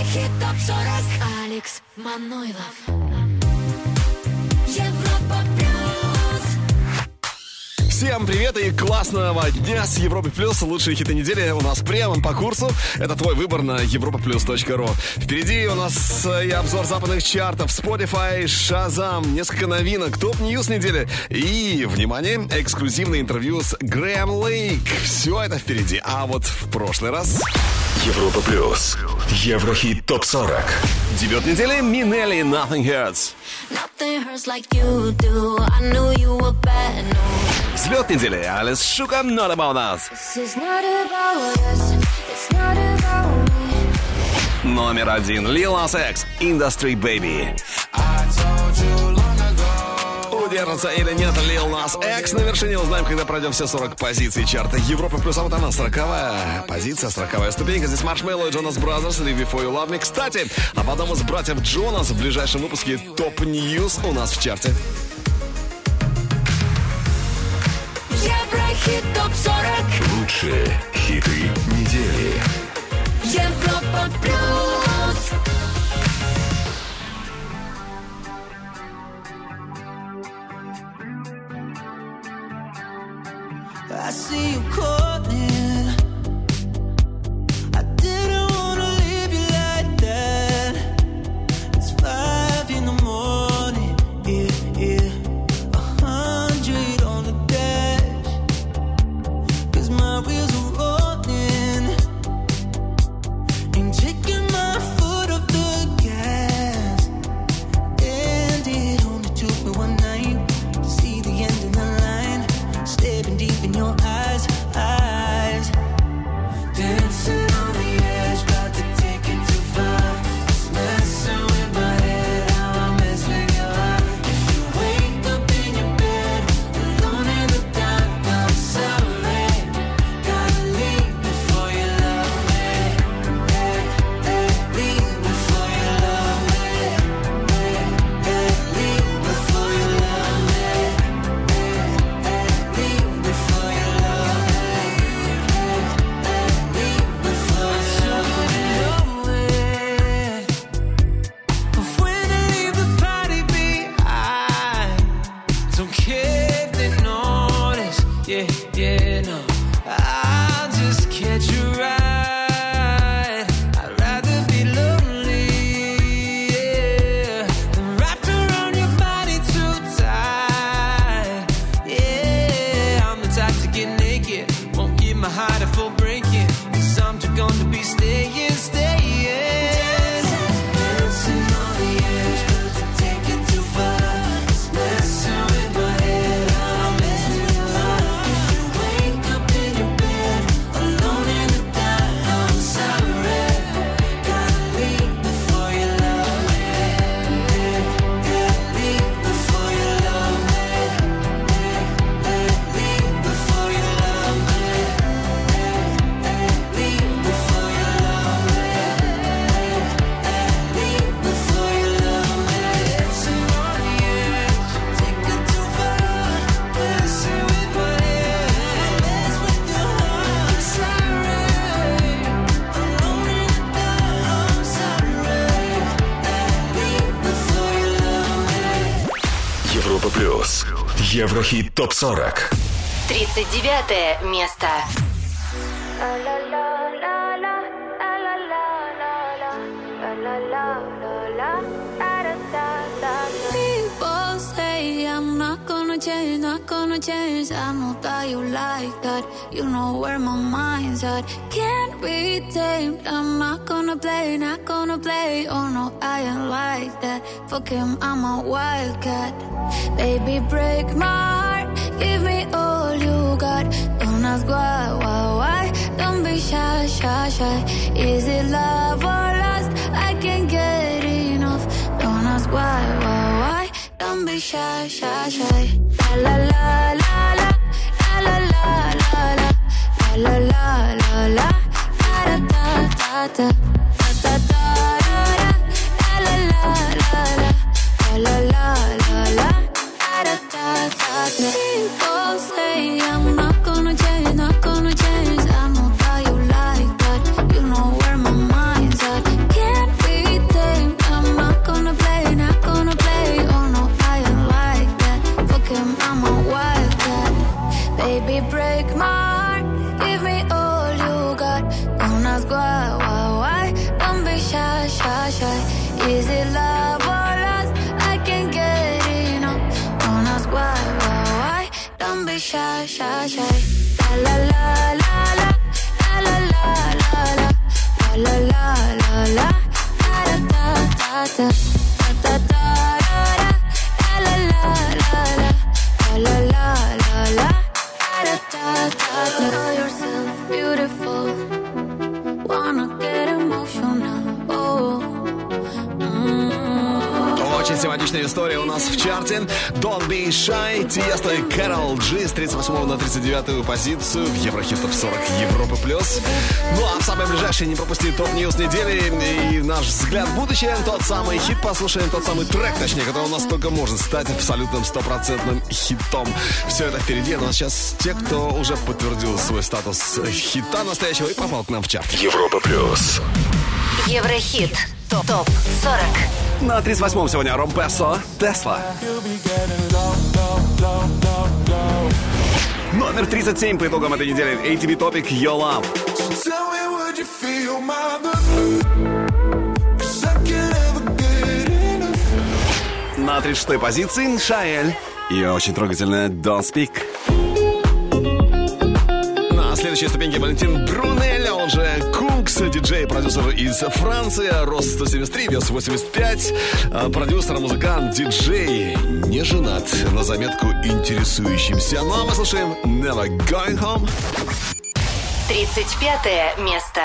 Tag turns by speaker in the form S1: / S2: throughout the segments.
S1: Еврохит ТОП-40. Алекс Манойлов. Европа плюс.
S2: Всем привет и классного дня с Европы Плюс. Лучшие хиты недели у нас прямо по курсу. Это твой выбор на europaplus.ru. Впереди у нас и обзор западных чартов, Spotify, Shazam, несколько новинок, топ-ньюс недели и, внимание, эксклюзивное интервью с Грэм Лейк. Все это впереди. А вот в прошлый раз...
S3: Европа Плюс. Еврохит ТОП-40.
S2: Дебют недели Минелли Nothing Hurts.
S1: Nothing hurts like you do. I knew you were bad news.
S2: Взлет недели Алис Шука Not About Us.
S1: This is not about us. It's not about me.
S2: Номер один Lil Nas X Industry Baby. Удержится или нет Lil Nas X на вершине узнаем, когда пройдем все 40 позиций чарта Европа Плюс. А вот она, 40-я позиция, 40-я ступенька. Здесь Маршмелло и Джонас Бразерс, Live Before You Love Me. Кстати, об одном из братьев Джонас в ближайшем выпуске Топ Ньюс у нас в чарте.
S1: Еврохит ТОП-40.
S3: Лучшие хиты недели.
S1: Европа плюс.
S4: I see you calling. I didn't wanna leave you like that. It's 5 in the morning. Yeah, yeah. 100 on the dash. 'Cause my wheels are rolling. Ain't taking my foot off the gas. And it only took me one night to see the end of the line. Staring deep in your eyes, eyes. Dancing on the edge, about to take it too far. It's messing with my head, how I mess with your heart. If you wake up in your bed, alone in the dark, I'm sorry. Gotta leave before you love me. Hey, hey, leave before you love me. Hey, hey, leave before you love me. Before you love me, leave before you love me. But when I leave the party behind, don't care if they notice. Yeah, yeah, no, I'll just catch you right. I'd rather be lonely, yeah, than wrapped around your body too tight. Yeah, I'm the type to get naked, won't give my heart a full breaking. 'Cause I'm too gonna be staying, staying. Dancing on the edge, but to take it too far. It's messing with my head, I'm messing with your heart. If you wake up in your bed, alone in the dark, I'm sorry. Gotta leave before you love me. Yeah, yeah, leave before you love me. Leave before you love me. Leave before you love me. Leave before you love me. Dancing on the edge, take it too far. Messing with my head, mess with your heart. Sorry, alone in the dark. I'm sorry. Leave before you love me.
S3: Европа Плюс. Еврохит ТОП-40.
S5: 39 место.
S1: People say I'm not gonna change, not gonna change. I know that you like that. You know where my mind's at. Can't be tamed. I'm not gonna play, not gonna play. Oh no, I ain't like that. Fuck him, I'm a wildcat. Baby, break my heart. Give me all you got. Don't ask why. Don't be shy, shy, shy. Is it love or lust? I can't get enough. Don't ask why. Don't be shy, shy, shy. La la la la la la la la la la la la la da da da da da da da la la la la la la la la da da da da. People say I'm not gonna change, not gonna change. I know that you like that. You know where my mind's at. Can't be why? Don't be shy, shy, shy. Is it love or lust? I can't get enough. Don't ask why? Don't be shy, shy, shy. La la la la la la la la la la la la la da da da da da da da la la la la la la la la da da da da. Call yourself beautiful. Wanna get emotional. Oh.
S2: Очень симпатичная история у нас в чарте. Don't Be Shy, Тиесто и Кэрол Джи с 38 на 39 позицию в Еврохит Топ 40 Европы плюс. Ну а в самое ближайшее не пропусти топ-ньюс недели и наш взгляд в будущее. Тот самый хит послушаем, тот самый трек, точнее, который у нас только может стать абсолютным стопроцентным хитом. Все это впереди, но сейчас те, кто уже подтвердил свой статус хита настоящего и попал к нам в чарт.
S3: Европа плюс.
S5: Еврохит. Топ 40.
S2: На 38-м сегодня Ром Пессо, Тесла. Номер 37 по итогам этой недели. ATV Topic, Your Love. На 36-й позиции Шаэль. Ее очень трогательная Don't Speak. На следующей ступеньке Валентин Брунель, он же Кукс, диджей, продюсер из Франции, рост 173, вес 85, продюсер, музыкант, диджей, не женат, на заметку интересующимся. Ну а мы слушаем Never Going Home.
S5: 35 место.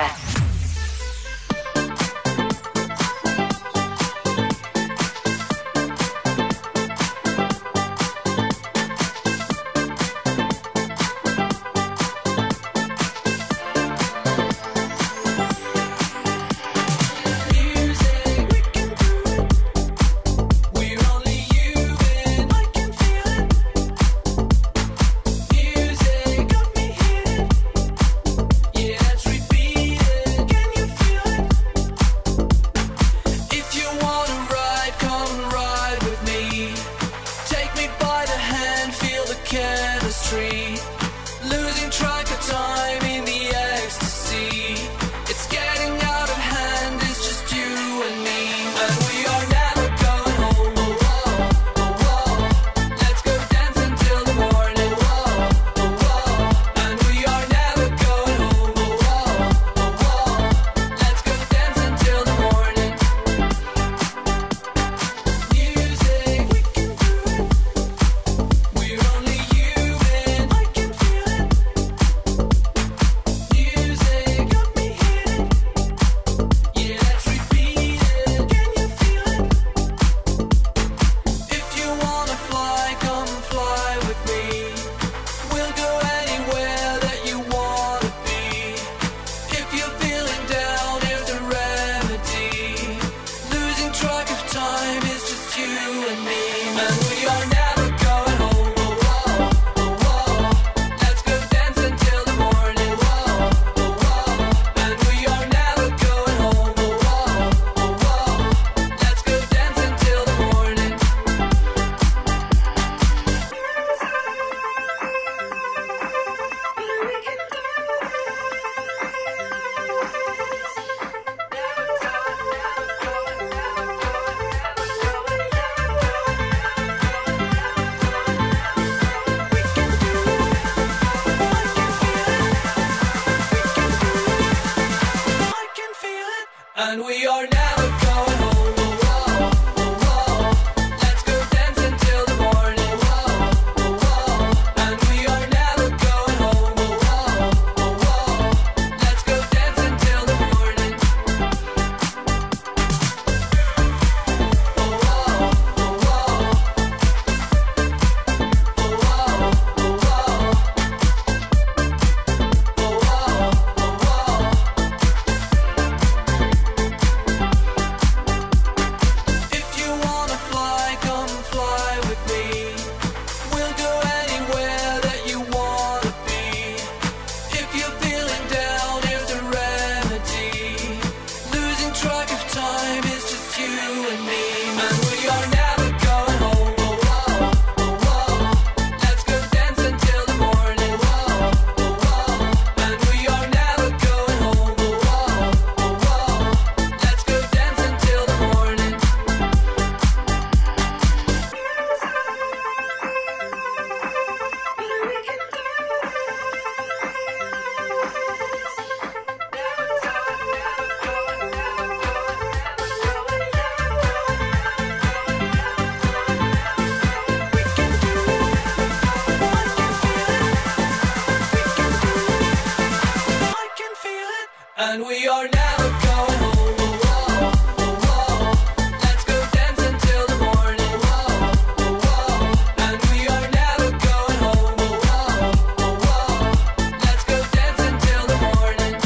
S4: we are never going home. Oh, oh, oh, oh. Let's go dance until the morning. Oh, oh, oh. And we are never going home. Oh, oh, oh, oh. Let's go dance until the morning.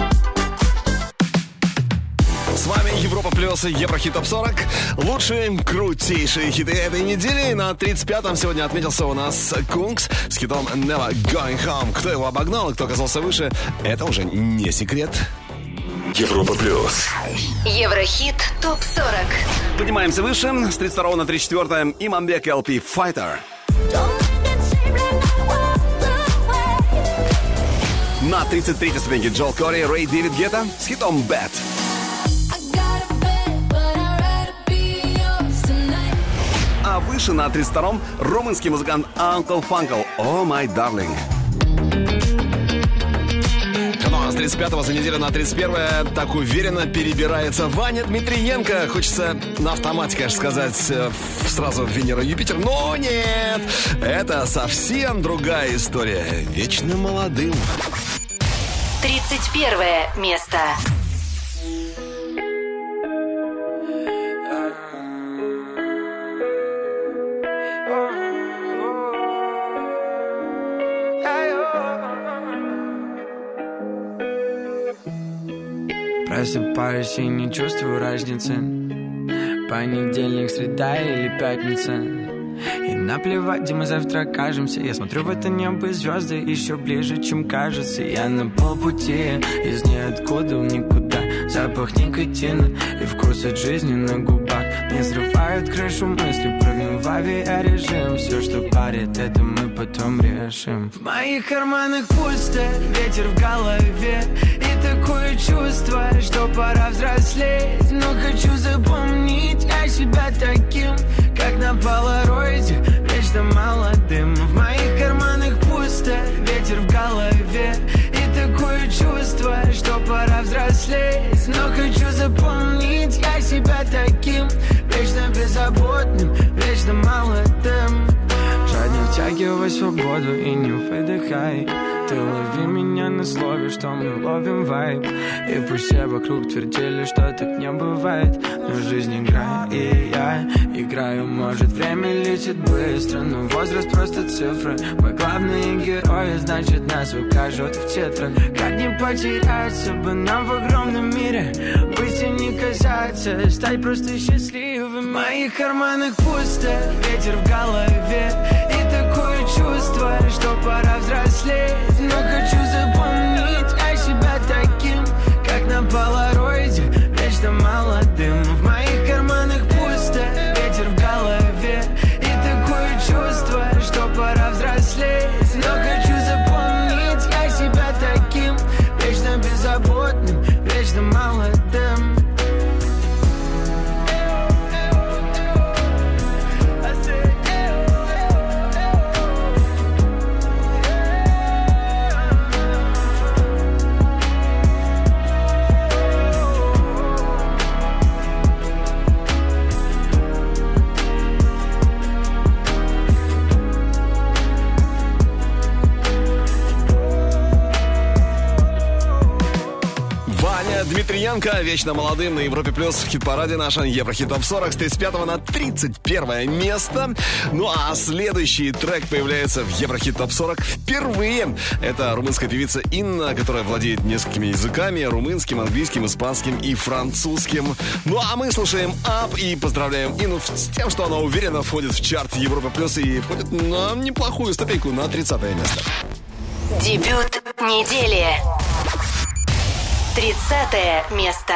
S2: С вами Европа Плюс и Еврохит Топ 40. Лучшие, крутейшие хиты этой недели. И на 35-м сегодня отметился у нас Кункс с хитом Never Going Home. Кто его обогнал и кто оказался выше, это уже не секрет.
S3: Европа Плюс.
S5: Еврохит Топ 40.
S2: Поднимаемся выше. С 32 на 34 Иманбек LP Fighter. На 33-й ступеньке Джол Кори, Рэй Дэвид Гетта с хитом Bad. А выше на 32-м румынский музыкант Uncle Funkle Oh My Darling. Ну а с 35-го за неделю на 31-е так уверенно перебирается Ваня Дмитриенко. Хочется на автомате, конечно, сказать сразу Венера-Юпитер, но нет. Это совсем другая история. Вечно молодым.
S5: 31 место.
S6: Просыпаюсь и не чувствую разницы. Понедельник, среда или пятница. И наплевать, где мы завтра окажемся. Я смотрю в это небо, и звезды еще ближе, чем кажется. Я на полпути, из ниоткуда в никуда. Запах никотина и вкус от жизни на губах. Не срывают крышу мысли, прыгну в авиарежим. Все, что парит, это мы потом решим. В моих карманах пусто, ветер в голове. И такое чувство, что пора взрослеть. Но хочу запомнить о себя таким, как на полароиде, вечно молодым. В моих карманах пусто, ветер в голове. И такое чувство, что пора взрослеть. Но хочу запомнить я себя таким, вечно беззаботным, вечно молодым. Жадно втягивай свободу и не выдыхай. Ты лови меня на слове, что мы ловим вайб. И пусть все вокруг твердили, что так не бывает. Но жизнь играет, и я играю. Может, время летит быстро, но возраст просто цифры. Мы главные герои, значит, нас укажут в титрах. Как не потеряться бы нам в огромном мире? Быть и не казаться, стать просто счастливым. В моих карманах пусто, ветер в голове. И такое чувство, что пора взрослеть. Но хочу запомнить о себя таким, как на полароиде, вечно молодым. В моих карманах пусто, ветер в голове. И такое чувство, что пора взрослеть. Но хочу запомнить о себя таким, вечно беззаботным, вечно молодым.
S2: Дмитриенко, вечно молодым на Европе Плюс в хит-параде нашем Еврохит Топ 40 с 35 на 31 место. Ну а следующий трек появляется в Еврохит Топ 40 впервые. Это румынская певица Инна, которая владеет несколькими языками: румынским, английским, испанским и французским. Ну а мы слушаем Up и поздравляем Инну с тем, что она уверенно входит в чарт Европа Плюс и входит на неплохую ступеньку, на 30 место.
S5: Дебют недели. 30 место.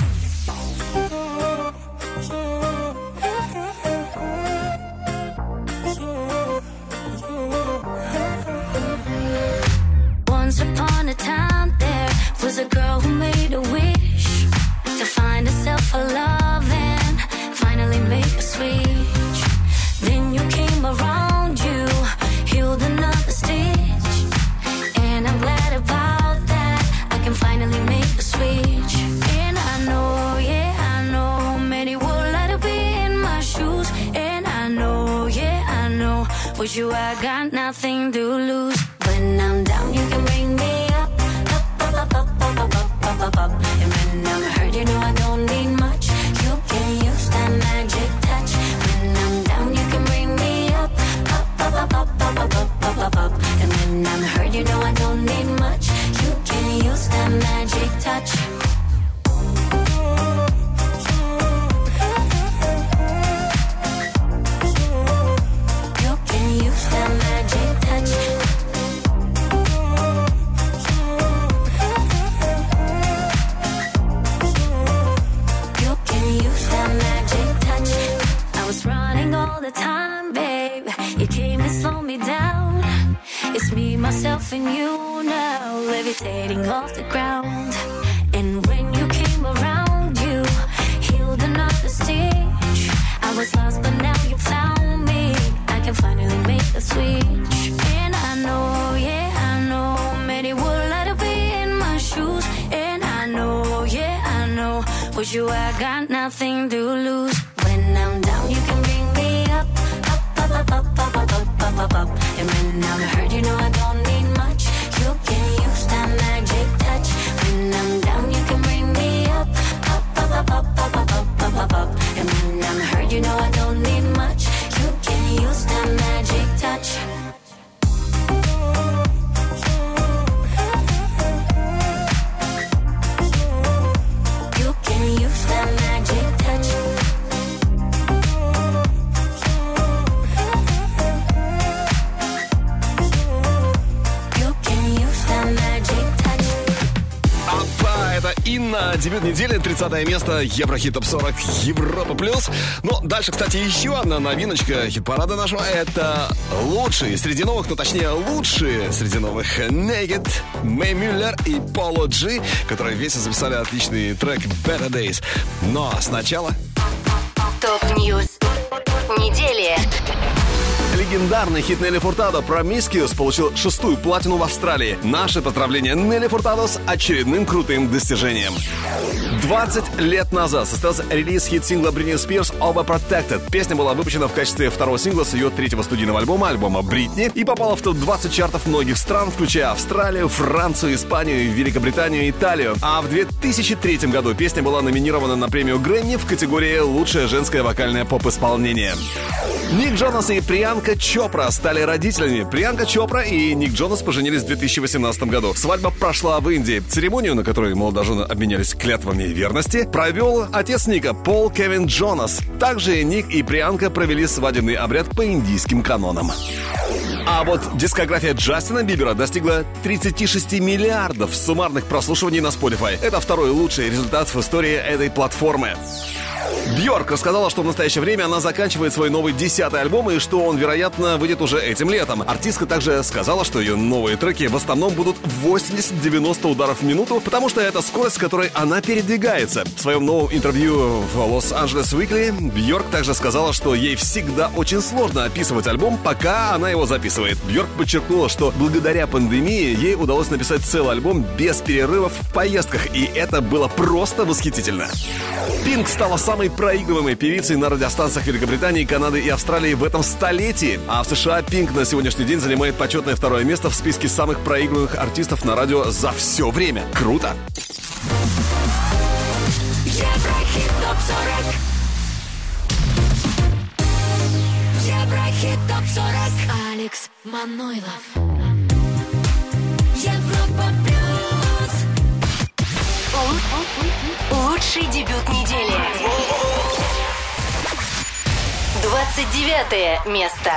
S1: Once upon a time there was a girl who made a wish to find herself a love and finally make a switch. Then you came around, you healed another stitch, and I'm glad about that. I can finally make a switch. And I know, yeah, I know many would like to be in my shoes. And I know, yeah, I know with you I got nothing to lose. When I'm down you can bring me up, up, up, up, up, up, up, up, up. up, up. And when I'm hurt, you know I don't need much. You can use that magic touch. When I'm down, you can bring me up, up, up, up, up, up, up, up, up, up. And when I'm hurt, you know I don't need much. You can use that magic touch. Myself and you now, levitating off the ground. And when you came around, you healed another stitch. I was lost, but now you found me. I can finally make the switch. And I know, yeah, I know, many would like to be in my shoes. And I know, yeah, I know, with you I got nothing to lose. When I'm down, you can bring me up, up, up, up, up, up, up, up, up, up. And when I'm hurt, you know I don't need much. You can use that magic touch. When I'm down, you can bring me up, up, up, up, up, up, up, up, up, up, up. And when I'm hurt, you know I don't need much. You can use that magic touch. You can use that magic touch.
S2: Инна, дебют недели, 30 место, Еврохит ТОП-40, Европа Плюс. Но дальше, кстати, еще одна новиночка хит-парада нашего. Это лучшие среди новых, ну точнее лучшие среди новых Naked, Мэй Мюллер и Поло Джи, которые вместе записали отличный трек Better Days. Но сначала...
S5: ТОП-ньюс недели.
S2: Легендарный хит Нелли Фуртадо «Promiscuous» получил 6-ю платину в Австралии. Наше поздравление Нелли Фуртадо с очередным крутым достижением. 20 лет назад состоялся релиз хит-сингла Бритни Спирс «Overprotected». Песня была выпущена в качестве второго сингла с ее третьего студийного альбома «Бритни» и попала в топ-20 чартов многих стран, включая Австралию, Францию, Испанию, Великобританию и Италию. А в 2003 году песня была номинирована на премию Грэмми в категории «Лучшее женское вокальное поп-исполнение». Ник Джонас и Приянка Чопра стали родителями. Приянка Чопра и Ник Джонас поженились в 2018 году. Свадьба прошла в Индии. Церемонию, на которой молодожены обменялись клятвами верности, провел отец Ника, Пол Кевин Джонас. Также Ник и Приянка провели свадебный обряд по индийским канонам. А вот дискография Джастина Бибера достигла 36 миллиардов суммарных прослушиваний на Spotify. Это второй лучший результат в истории этой платформы. Бьорк рассказала, что в настоящее время она заканчивает свой новый 10-й альбом и что он, вероятно, выйдет уже этим летом. Артистка также сказала, что ее новые треки в основном будут 80-90 ударов в минуту, потому что это скорость, с которой она передвигается. В своем новом интервью в Los-Angeles Weekly Бьорк также сказала, что ей всегда очень сложно описывать альбом, пока она его записывает. Бьорк подчеркнула, что благодаря пандемии ей удалось написать целый альбом без перерывов в поездках, и это было просто восхитительно. Пинк стала самой проигрываемой певицей на радиостанциях Великобритании, Канады и Австралии в этом столетии. А в США Пинк на сегодняшний день занимает почетное второе место в списке самых проигрываемых артистов на радио за все время. Круто!
S1: Еврохит ТОП-40. Еврохит ТОП-40. Алекс Манойлов. Европа Плюс.
S5: Лучший дебют недели. 29 место.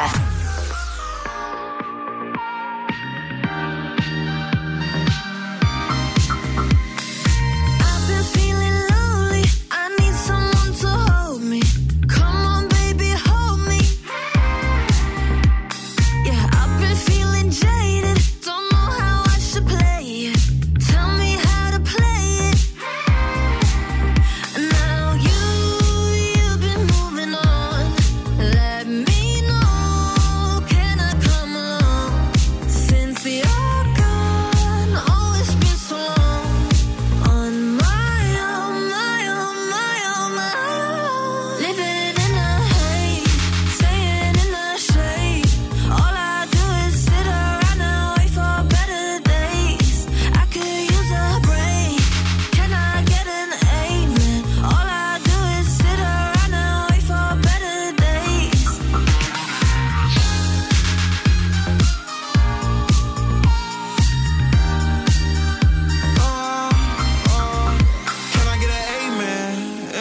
S1: You've been moving on. Let me know.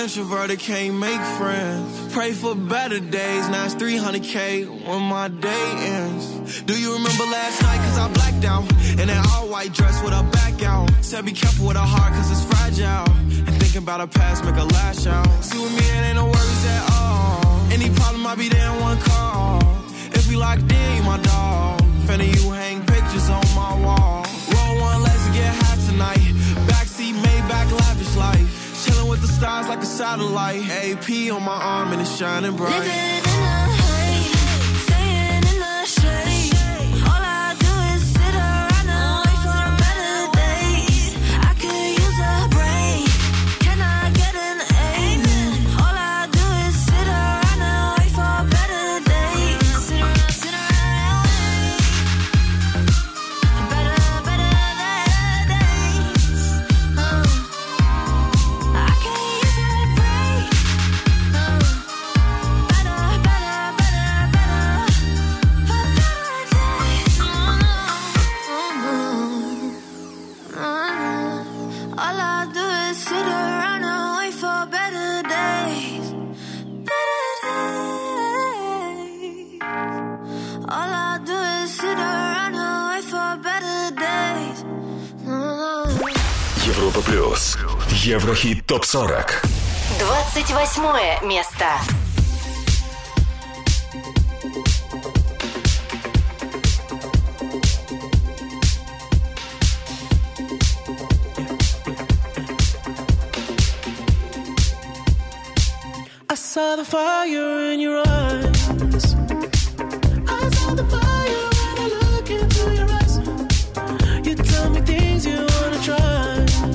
S7: introverted, can't make friends. Pray for better days, now it's 300K when my day ends. Do you remember last night, cause I blacked out? In that all white dress with her back out. Said be careful with her heart, cause it's fragile. And thinking about her past, make her lash out. See with me, it ain't no worries at all. Any problem, I'll be there in one call. If we locked in, you my dog. Fanny, you hang pictures on my wall. Roll one, let's get high tonight. Backseat, Maybach, lavish life. Chilling with the stars like a satellite. AP on my arm and it's shining bright.
S1: Living in the haze, staying in the shade. All I do is sit around and wait for better days. I could use a break. Can I get an amen? All I do is sit around and wait for better days. Sit around, sit around, better days. I can use a break. All I do is sit around and wait for better days. Better days. All I do is sit around and wait for better days.
S3: Европа плюс. Еврохит ТОП-40.
S5: 28 место.
S7: I saw the fire in your eyes. I saw the fire when I look into your eyes. You tell me things you wanna try.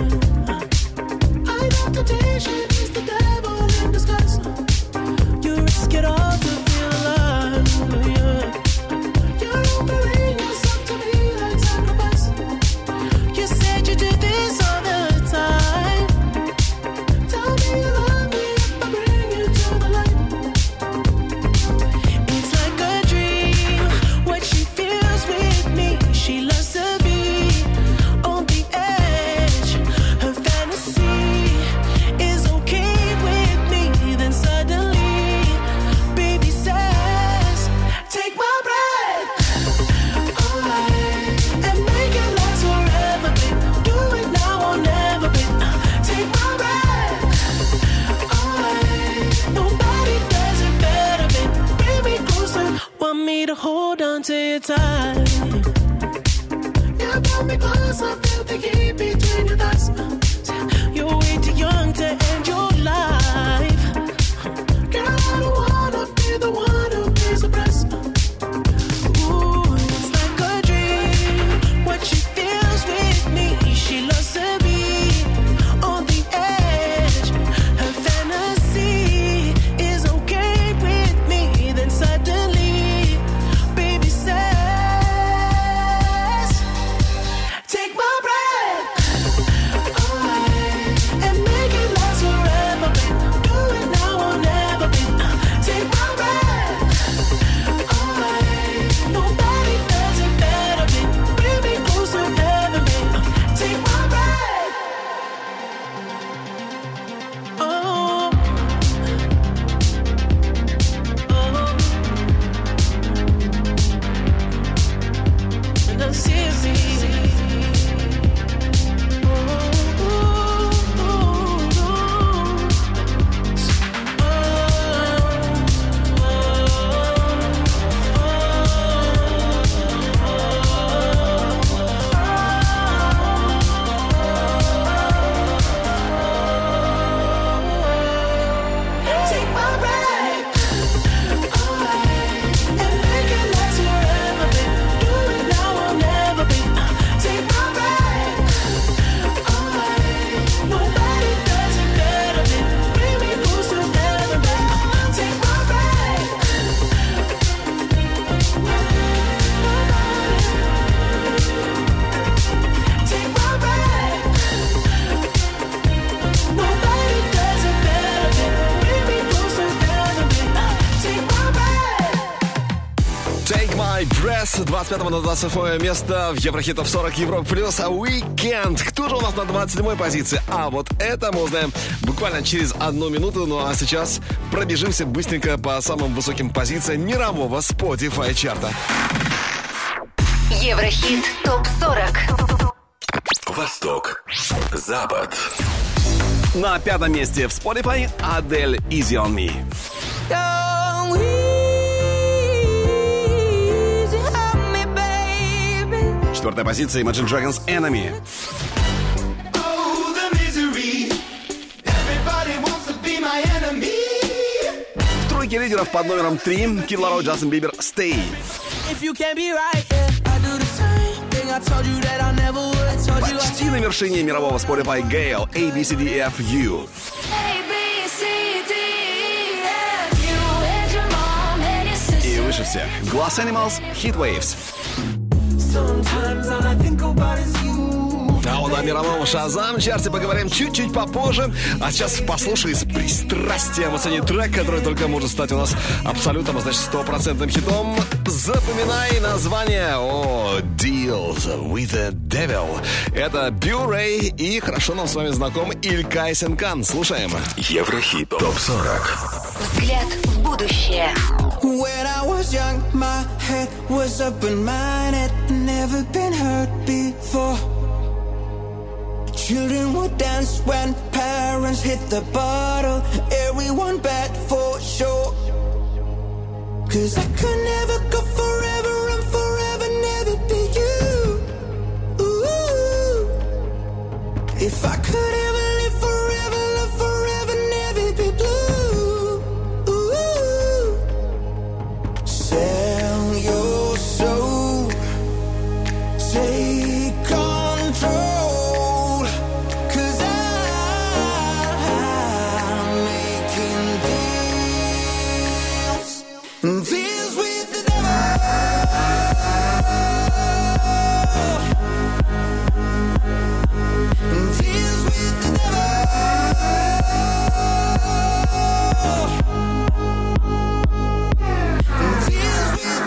S7: I know temptation is the devil in disguise. You risk it all to feel alive. Yeah. You're offering yourself to me like sacrifice. You said you do this all the time. Tell me you love me if I bring you to the light. It's like a dream, what she feels with me. She loves to be on the edge. Her fantasy is okay with me. Then suddenly, baby says, take my breath away and make it last forever, babe. Do it now or never, babe. Take my breath away. Nobody does it better, babe. Bring me closer, want me to hold on to your tight. You brought me closer, feel the heat between your thighs. You're way too young to end your life. Girl, I don't wanna be the one who pays the price. Ooh, it's like a dream, what she feels with me. She loves to be on the edge. Her fantasy is okay with me. Then suddenly, baby says, take my
S2: с 25 на 28 место в Еврохит Топ 40 Европа Плюс. Weekend. Кто же у нас на 27 позиции? А вот это мы узнаем буквально через 1 минуту. Ну а сейчас пробежимся быстренько по самым высоким позициям мирового Spotify чарта.
S5: Еврохит Топ 40.
S3: Восток, Запад.
S2: На 5 месте в Spotify Адель Easy on Me. Четвертая позиция Imagine Dragons Enemy. В тройке лидеров под номером 3 Kid Laroi, Justin Bieber Stay. Почти на вершине мирового Spotify Gale ABCDEFU. И выше всех Glass Animals Heat Waves. А вот о мировом Шазам-чарте поговорим чуть-чуть попозже. А сейчас послушай с пристрастием оцени трек, который только может стать у нас абсолютным, а значит 100% хитом. Запоминай название. Deals with the Devil. Это Бюрей и хорошо нам с вами знаком Илькай Сенкан. Слушаем.
S3: Еврохит Топ 40.
S5: Взгляд в будущее.
S7: When I was young, my head was up and mine had never been hurt before. Children would dance when parents hit the bottle. Everyone bad for sure. 'Cause I could never go forever and forever never be you. Ooh. If I could ever live forever, love forever, never be blue. Ooh. Sell your soul. Take control. Deals with the devil. Deals with the devil. Deals with the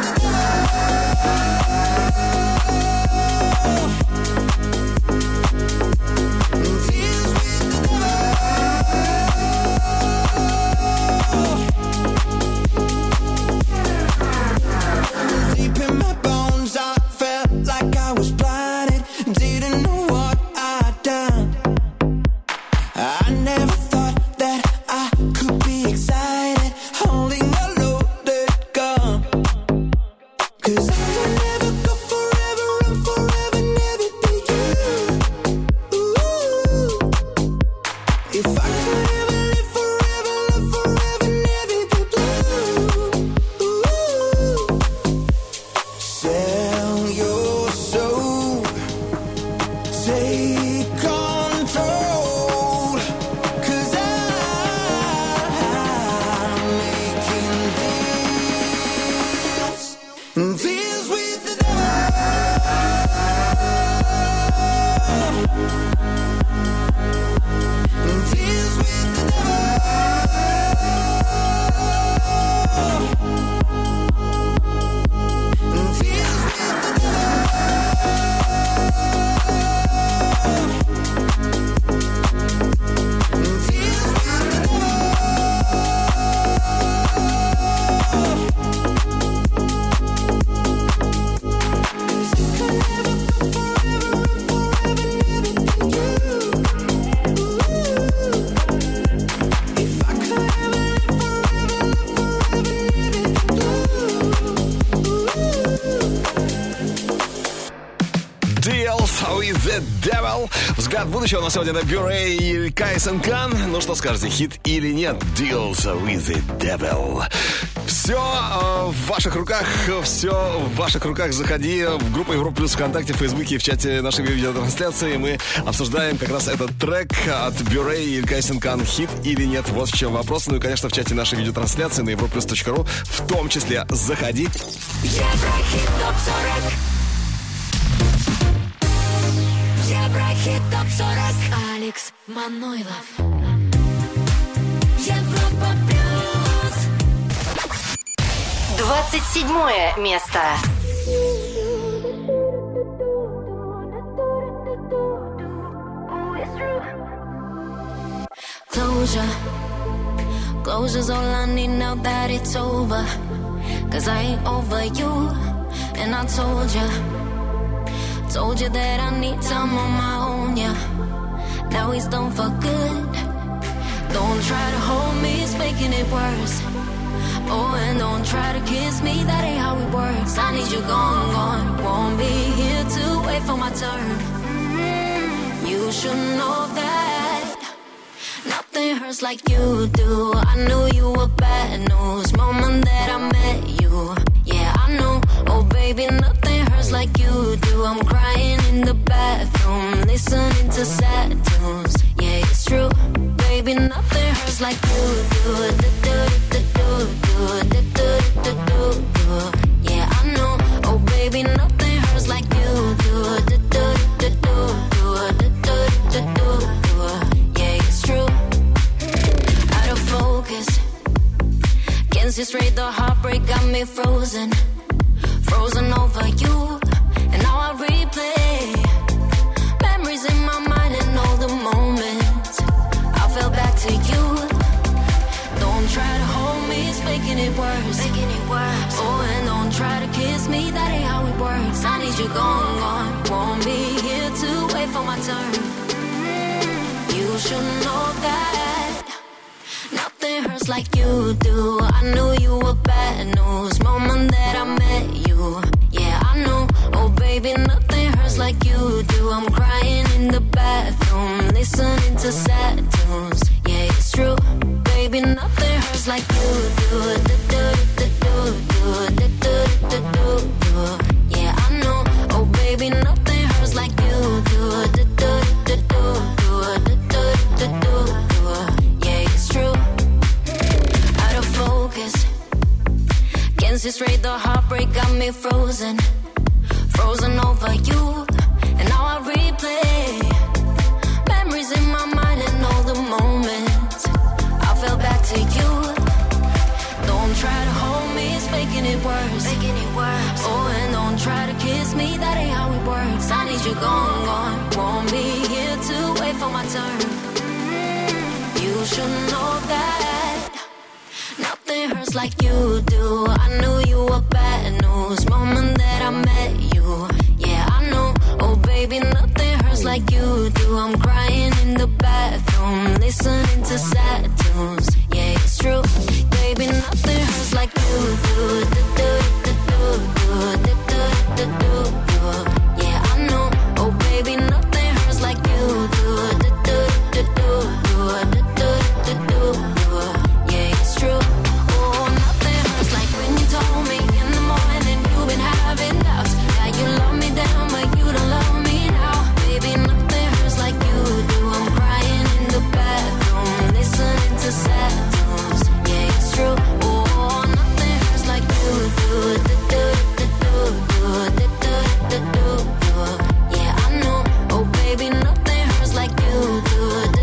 S2: Взгляд в будущее у нас сегодня это Бюрей и Илькай Сенкан. Ну что скажете, хит или нет? Deals with the Devil. Все в ваших руках, все в ваших руках. Заходи в группу Европа Плюс ВКонтакте, в Фейсбуке и в чате нашей видеотрансляции. Мы обсуждаем как раз этот трек от Бюрей и Илькай Сенкан. Хит или нет? Вот в чем вопрос. Ну и, конечно, в чате нашей видеотрансляции на europlus.ru в том числе заходи.
S1: Еврохит Топ 40. Еврохит Топ 40. Алекс Манойлов. Европа Плюс.
S5: 27 место.
S1: closure. Closure's all I need now that it's over. 'Cause I ain't over you. And I told you that I need time on my own, yeah. Now he's done for good. Don't try to hold me, it's making it worse. Oh, and don't try to kiss me, that ain't how it works. I need you gone, gone. Won't be here to wait for my turn. You should know that nothing hurts like you do. I knew you were bad news moment that I met you. Yeah, I know. Oh, baby, nothing hurts like you do. I'm crying in the bathroom, listening to sad tunes. Yeah, it's true. Baby, nothing hurts like you do. Yeah, I know. Oh, baby, nothing hurts like you do. Yeah, it's true. Out of focus, can't see straight. The heartbreak got me frozen, frozen over you. And now I replay memories in my mind and all the moments I fell back to you. Don't try to hold me, it's making it worse. Oh, and don't try to kiss me, that ain't how it works. I need you gone, gone. Won't be here to wait for my turn. You should know that nothing hurts like you do. I knew you were bad news moment that I met you. Yeah, I know. Oh, baby, nothing hurts like you do. I'm crying in the bathroom, listening to sad tunes. Yeah, it's true. Baby, nothing hurts like you do. Yeah, I know. Oh, baby, nothing hurts like you do. Yeah, it's true. Out of focus, can't see straight. The heartbreak got me frozen, frozen over you. And now I replay memories in my mind and all the moments I fell back to you. Don't try to hold me, it's making it worse. Oh, and don't try to kiss me, that ain't how it works. I need you gone, gone. Won't be here to wait for my turn. You should know that nothing hurts like you do. I knew you were bad news moment that I met you. Yeah, I know. Oh, baby, nothing hurts like you do. I'm crying in the bathroom, listening to sad tunes. Yeah, it's true. Baby, nothing hurts like you do. Yeah, I know. Oh, baby, nothing hurts like you do. Yeah, it's true. Oh, nothing hurts like when you told me in the morning you've been having doubts. Yeah, you love me down, but you don't love me now. Baby, nothing hurts like you do. I'm crying in the bathroom, listening to sad tunes. Yeah, it's true. Oh, nothing hurts like you do. Yeah, I know. Oh, baby, nothing hurts like you do.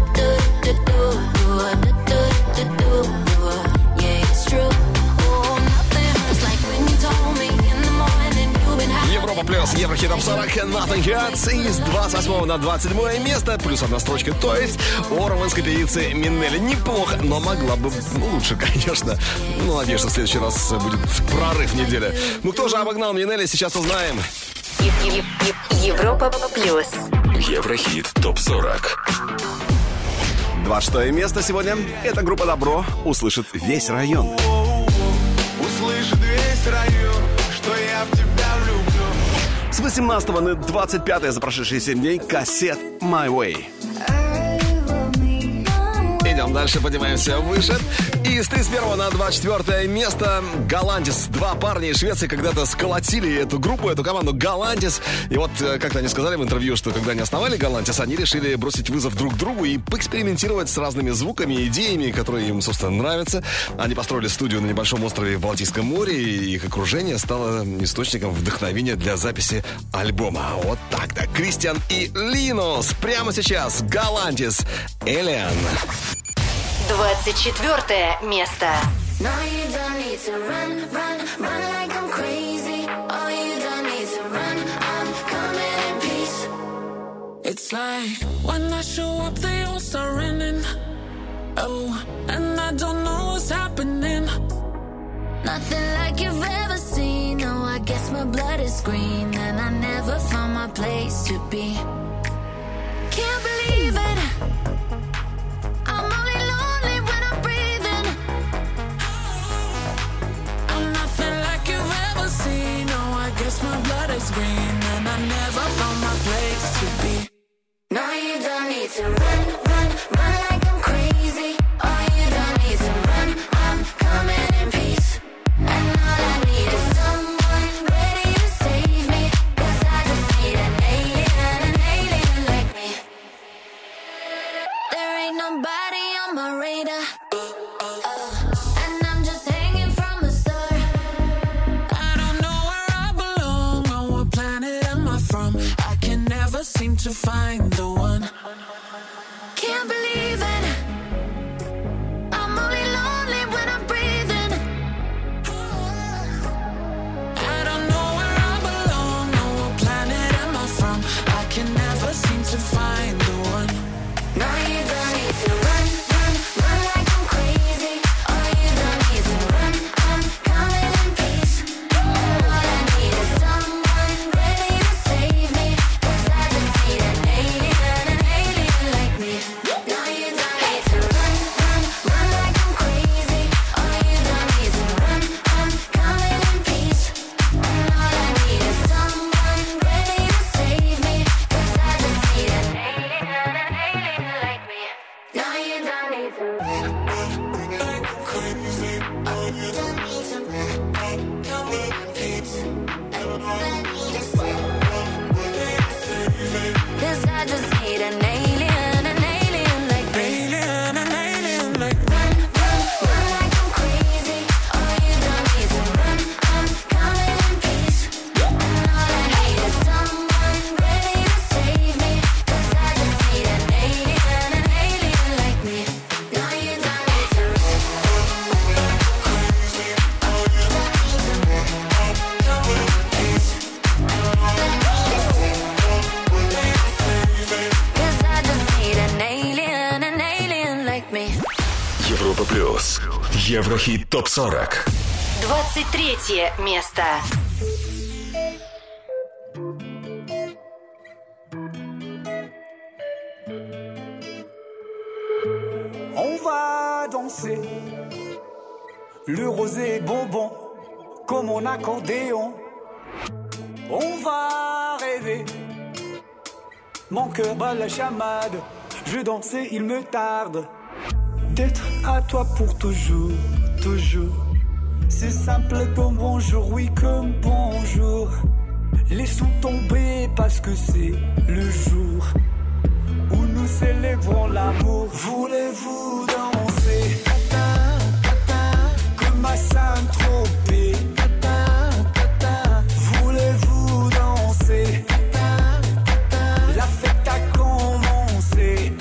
S1: Yeah, it's true. Oh, nothing hurts like when you told me in the morning you've been having.
S2: Европа плюс, Еврохит Топ 40, Nothing Hurts. Из 28 на 27 место, плюс одна строчка. То есть у румынской певицы Минели неплохо, но могла бы лучше, конечно. Ну, надеюсь, что в следующий раз будет прорыв недели. Ну, кто же обогнал Минели, сейчас узнаем.
S5: Европа плюс.
S3: Еврохит Топ 40.
S2: 26 место сегодня. Эта группа «Добро» услышит весь район.
S8: Услышит весь район, что я в тебя влюблю.
S2: С 18 на 25 за прошедшие 7 дней кассет «My Way». Идем дальше, поднимаемся выше. И с 31 на 24 место Галантис. Два парня из Швеции когда-то сколотили эту группу, эту команду Галантис. И вот как-то они сказали в интервью, что когда они основали Галантис, они решили бросить вызов друг другу и поэкспериментировать с разными звуками и идеями, которые им, собственно, нравятся. Они построили студию на небольшом острове в Балтийском море, и их окружение стало источником вдохновения для записи альбома. Вот так-то. Кристиан и Линус. Прямо сейчас Галантис. Элиан.
S5: 24 место.
S1: No, you don't need to run, run, run like I'm crazy. Oh, you don't need to run, I'm coming in peace.
S7: It's like when I show up, they all start running. Oh, and I don't know what's happening.
S1: Nothing like you've ever seen. No, I guess my blood is green, and I never found my place to be. Can't believe it. I'm only lonely when I'm breathing.
S7: I'm nothing like you've ever seen. No, I guess my blood is green, and I never found my place to be.
S1: No, you don't need to run, run, run like I'm crazy. Oh, you don't need to run. I'm coming in peace. And all I need is someone ready to save me. 'Cause I just need an alien like me. There ain't nobody on my radar. And I'm just hanging from a star.
S7: I don't know where I belong, on what planet am I from? I can never seem to find the one.
S1: Can't believe it. I'm only lonely when I'm breathing.
S7: I don't know where I belong, on what planet am I from? I can never seem to find the one.
S1: No, you don't need to run, run, run like I'm crazy. Oh, you don't need to run. I'm coming in peace. And all I need is someone ready to save me. 'Cause I just need an alien like me. No, you don't need to run, run, run like I'm crazy. Oh, you don't need to run. I'm coming in peace. And all I need is someone ready to save me. 'Cause I just need an alien like me. No, you don't need to run. Like I'm crazy. Oh, you don't need to run. Coming in peace. And all I need is someone ready to save me. 'Cause I just need an alien like me.
S7: Alien, an alien like
S1: Run, run, run like I'm crazy. Oh, you don't need to run. I'm coming in peace. And all I need is someone ready to save me. 'Cause I just need an alien like me. No, you don't need to run. Crazy. Oh, you don't need to run. I'm coming in peace. All I need is someone ready to save me. 'Cause I just need an alien like me.
S3: Европа плюс. Еврохит ТОП-40.
S5: 23 место.
S9: On va danser, le rosé bonbon, comme mon accordéon. On va rêver, mon cœur bat la chamade. Je danse et il me tarde d'être à toi pour toujours, toujours. C'est simple comme bonjour, oui comme bonjour. Laissons tomber parce que c'est le jour où nous célébrons l'amour. Voulez-vous danser comme à Saint-Tropez? Voulez-vous danser? La fête a commencé.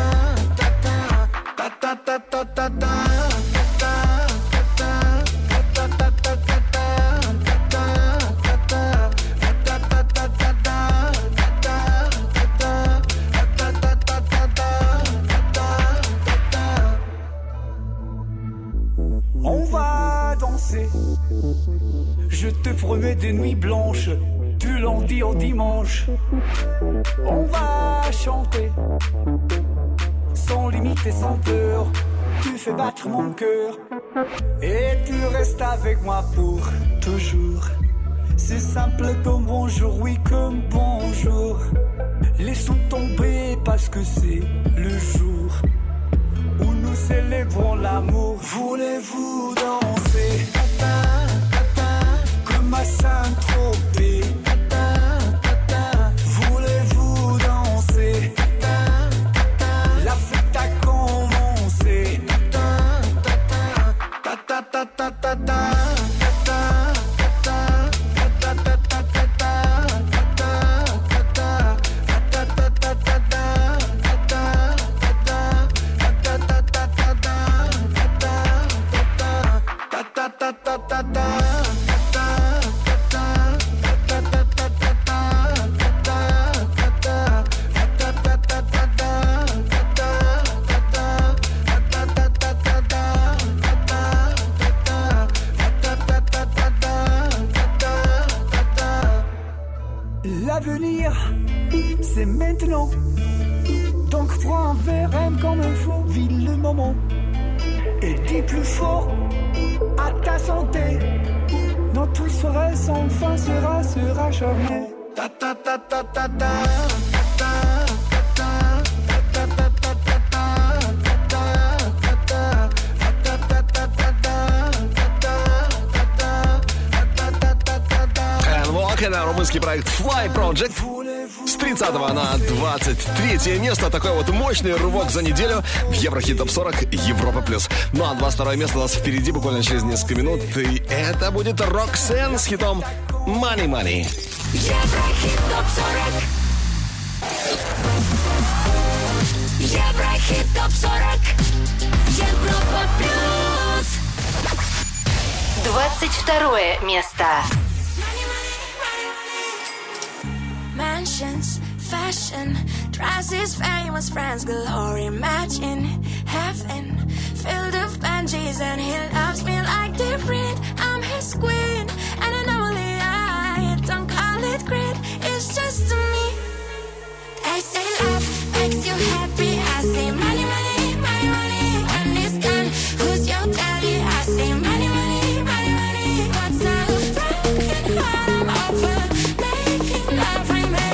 S9: On va danser, je te promets des nuits blanches, du lundi au dimanche. On va chanter, sans limite et sans peur. Tu fais battre mon cœur, et tu restes avec moi pour toujours. C'est simple comme bonjour, oui comme bonjour. Laissons tomber parce que c'est le jour où nous célébrons l'amour. Voulez-vous danser comme à Saint-Tropez? Voulez-vous danser? La fête a commencé. maintenant. Donc prends un verre, aime comme un fou, vis le moment. Et dis plus fort à ta santé. Notre soirée sans fin sera jamais.
S8: Ta ta ta ta ta ta.
S2: Это румынский проект Fly Project. С 30 на 23 место. Такой вот мощный рывок за неделю в Еврохит Топ 40 Европа Плюс. Ну а 22 место у нас впереди буквально через несколько минут. И это будет Roxanne с хитом Money Money.
S1: Еврохит Топ 40. Еврохит Топ 40. Европа Плюс.
S5: 22 место.
S10: Mansions, fashion, dresses, famous friends, galore. Imagine heaven filled with Benjis, and he loves me like the rain. I'm his queen, and I know only I don't call it great. It's just to me. They say love makes you happy. I say money, money, money, money. When it's gone, who's your daddy? I say money, money, money, money. What's up? Broken heart, I'm over. Making love.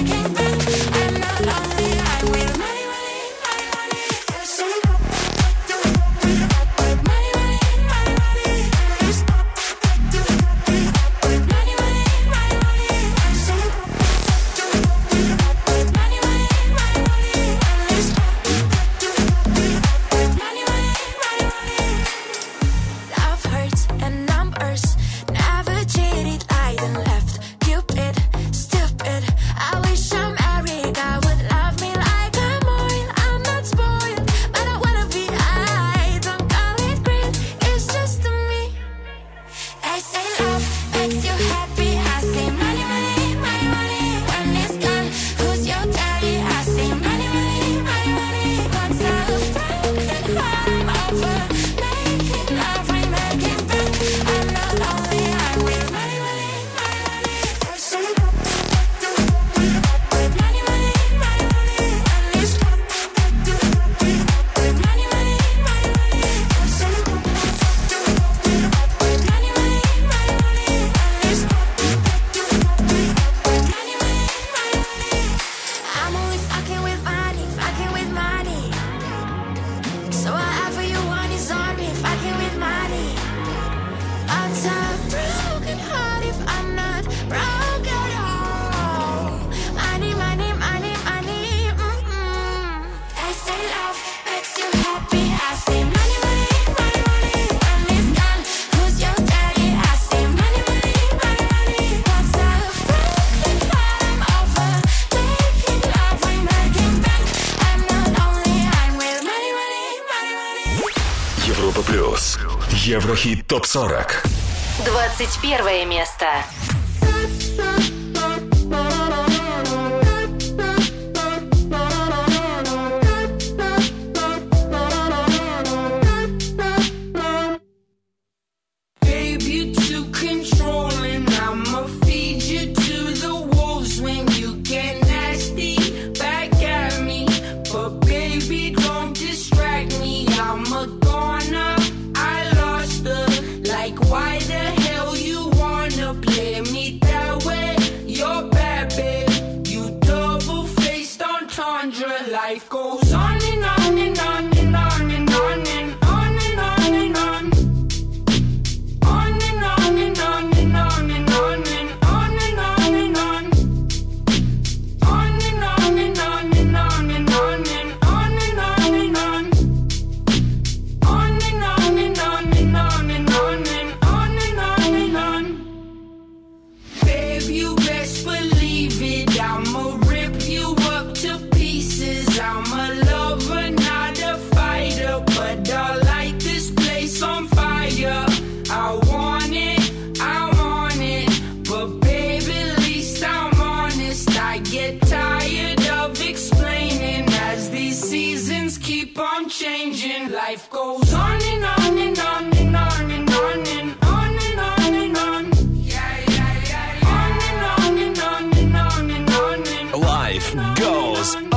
S3: Еврохит Топ 40.
S5: 21 место.
S7: Life goes on and on and on and on and on and on and on and on. Yeah, yeah, yeah, yeah. On and on and on and on and on and on.
S2: Life goes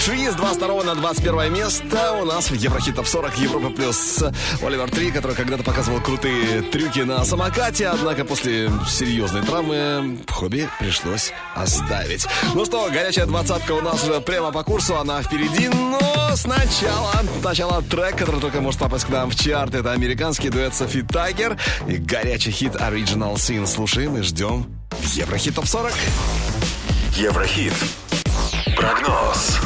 S2: Шри с 22 на 21 место у нас в Еврохит Топ 40 Европа плюс Оливер Три, который когда-то показывал крутые трюки на самокате, однако после серьезной травмы хобби пришлось оставить. Ну что, горячая двадцатка у нас уже прямо по курсу, она впереди, но сначала трек, который только может попасть к нам в чарт. Это американский дуэт Софи Тайгер и горячий хит Original Sin. Слушаем и ждем в Еврохит Топ 40.
S3: Еврохит. Прогноз.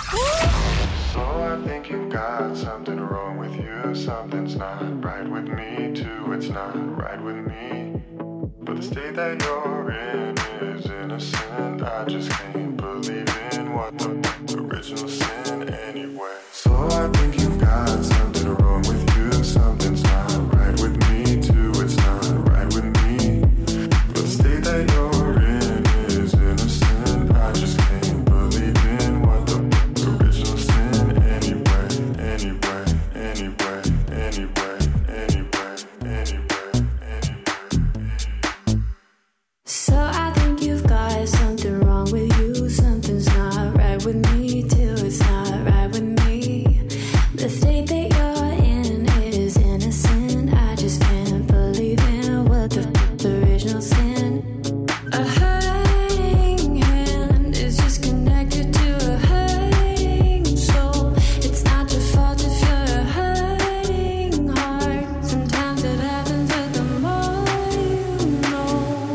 S8: So I think you've got something wrong with you. Something's not right with me too. It's not right with me. But the state that you're in is innocent. I just can't believe in what the original sin anyway. So I think you've got something wrong with you. Something's not right with me too. It's not right with me. But the state that you're in is innocent. I just can't believe in what the original sin anyway. Anyway, anyway, anyway, anyway, anyway, anyway.
S1: So I think you've got something wrong with you. Something's not right with me too. It's not right with me. The state that you're in is innocent. I just can't believe in what the original sin. A hurting hand is just connected to a hurting soul. It's not your fault if you're a hurting heart. Sometimes it happens, but the more you know.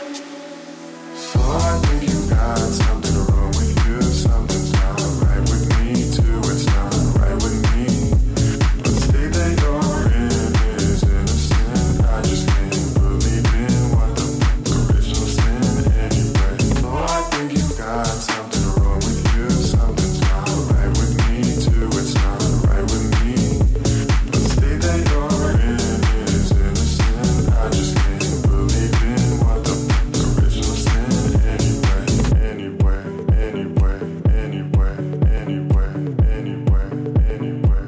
S8: So I think you've got something wrong with you. Something's not right with me too. It's not right with me. But the state that you're in is innocent. I just can't believe in what the original sin anyway. So I think you've got something wrong with you. Something's not right with me too. It's not right with me. But the state that you're in is innocent. I just can't believe in what the original sin anyway. Anyway, anyway, anyway, anyway, anyway, anyway,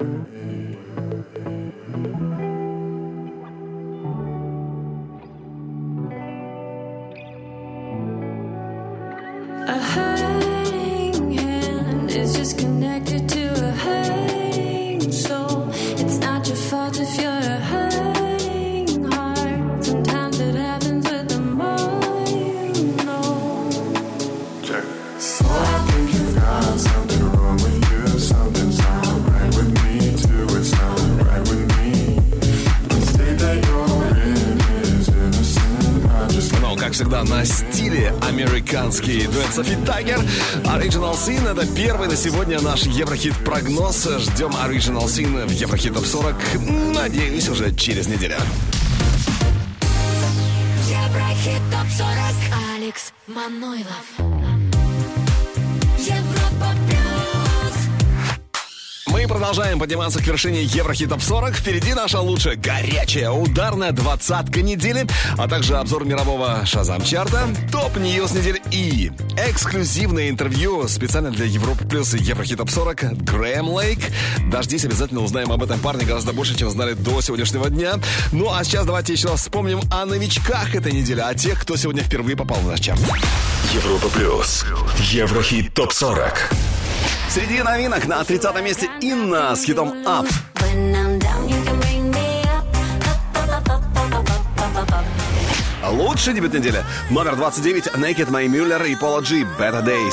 S1: A hurting hand is just connected to a hurting soul. It's not your fault if you're a hurting heart. Sometimes it happens, but the more you know.
S8: check. So I think you've got something wrong with you. Something's not right with me too. It's not right with me. The state that you're in is innocent. I just
S2: Ну, как всегда, на стиле американский дуэт Софи Тайгер. Original Sin — это первый на сегодня наш Еврохит-прогноз. Ждем Original Sin в Еврохит Топ 40. Надеюсь, уже через неделю.
S1: Еврохит Топ 40. Алекс Манойлов. Европа плюс.
S2: Мы продолжаем подниматься к вершине Еврохит Топ 40. Впереди наша лучшая горячая ударная двадцатка недели, а также обзор мирового Шазам-чарта, топ-ньюс недели и эксклюзивное интервью специально для Европы Плюс и Еврохит Топ 40 Грэм Лейк. Дождись, обязательно узнаем об этом парне гораздо больше, чем знали до сегодняшнего дня. Ну а сейчас давайте еще раз вспомним о новичках этой недели, о тех, кто сегодня впервые попал в наш чарт.
S3: Европа плюс. Еврохит топ 40.
S2: Среди новинок на 30-м месте Инна с хитом «Up». Лучший дебют недели. Номер 29 Naked Мэй Мюллер и Пола Джи «Better Days».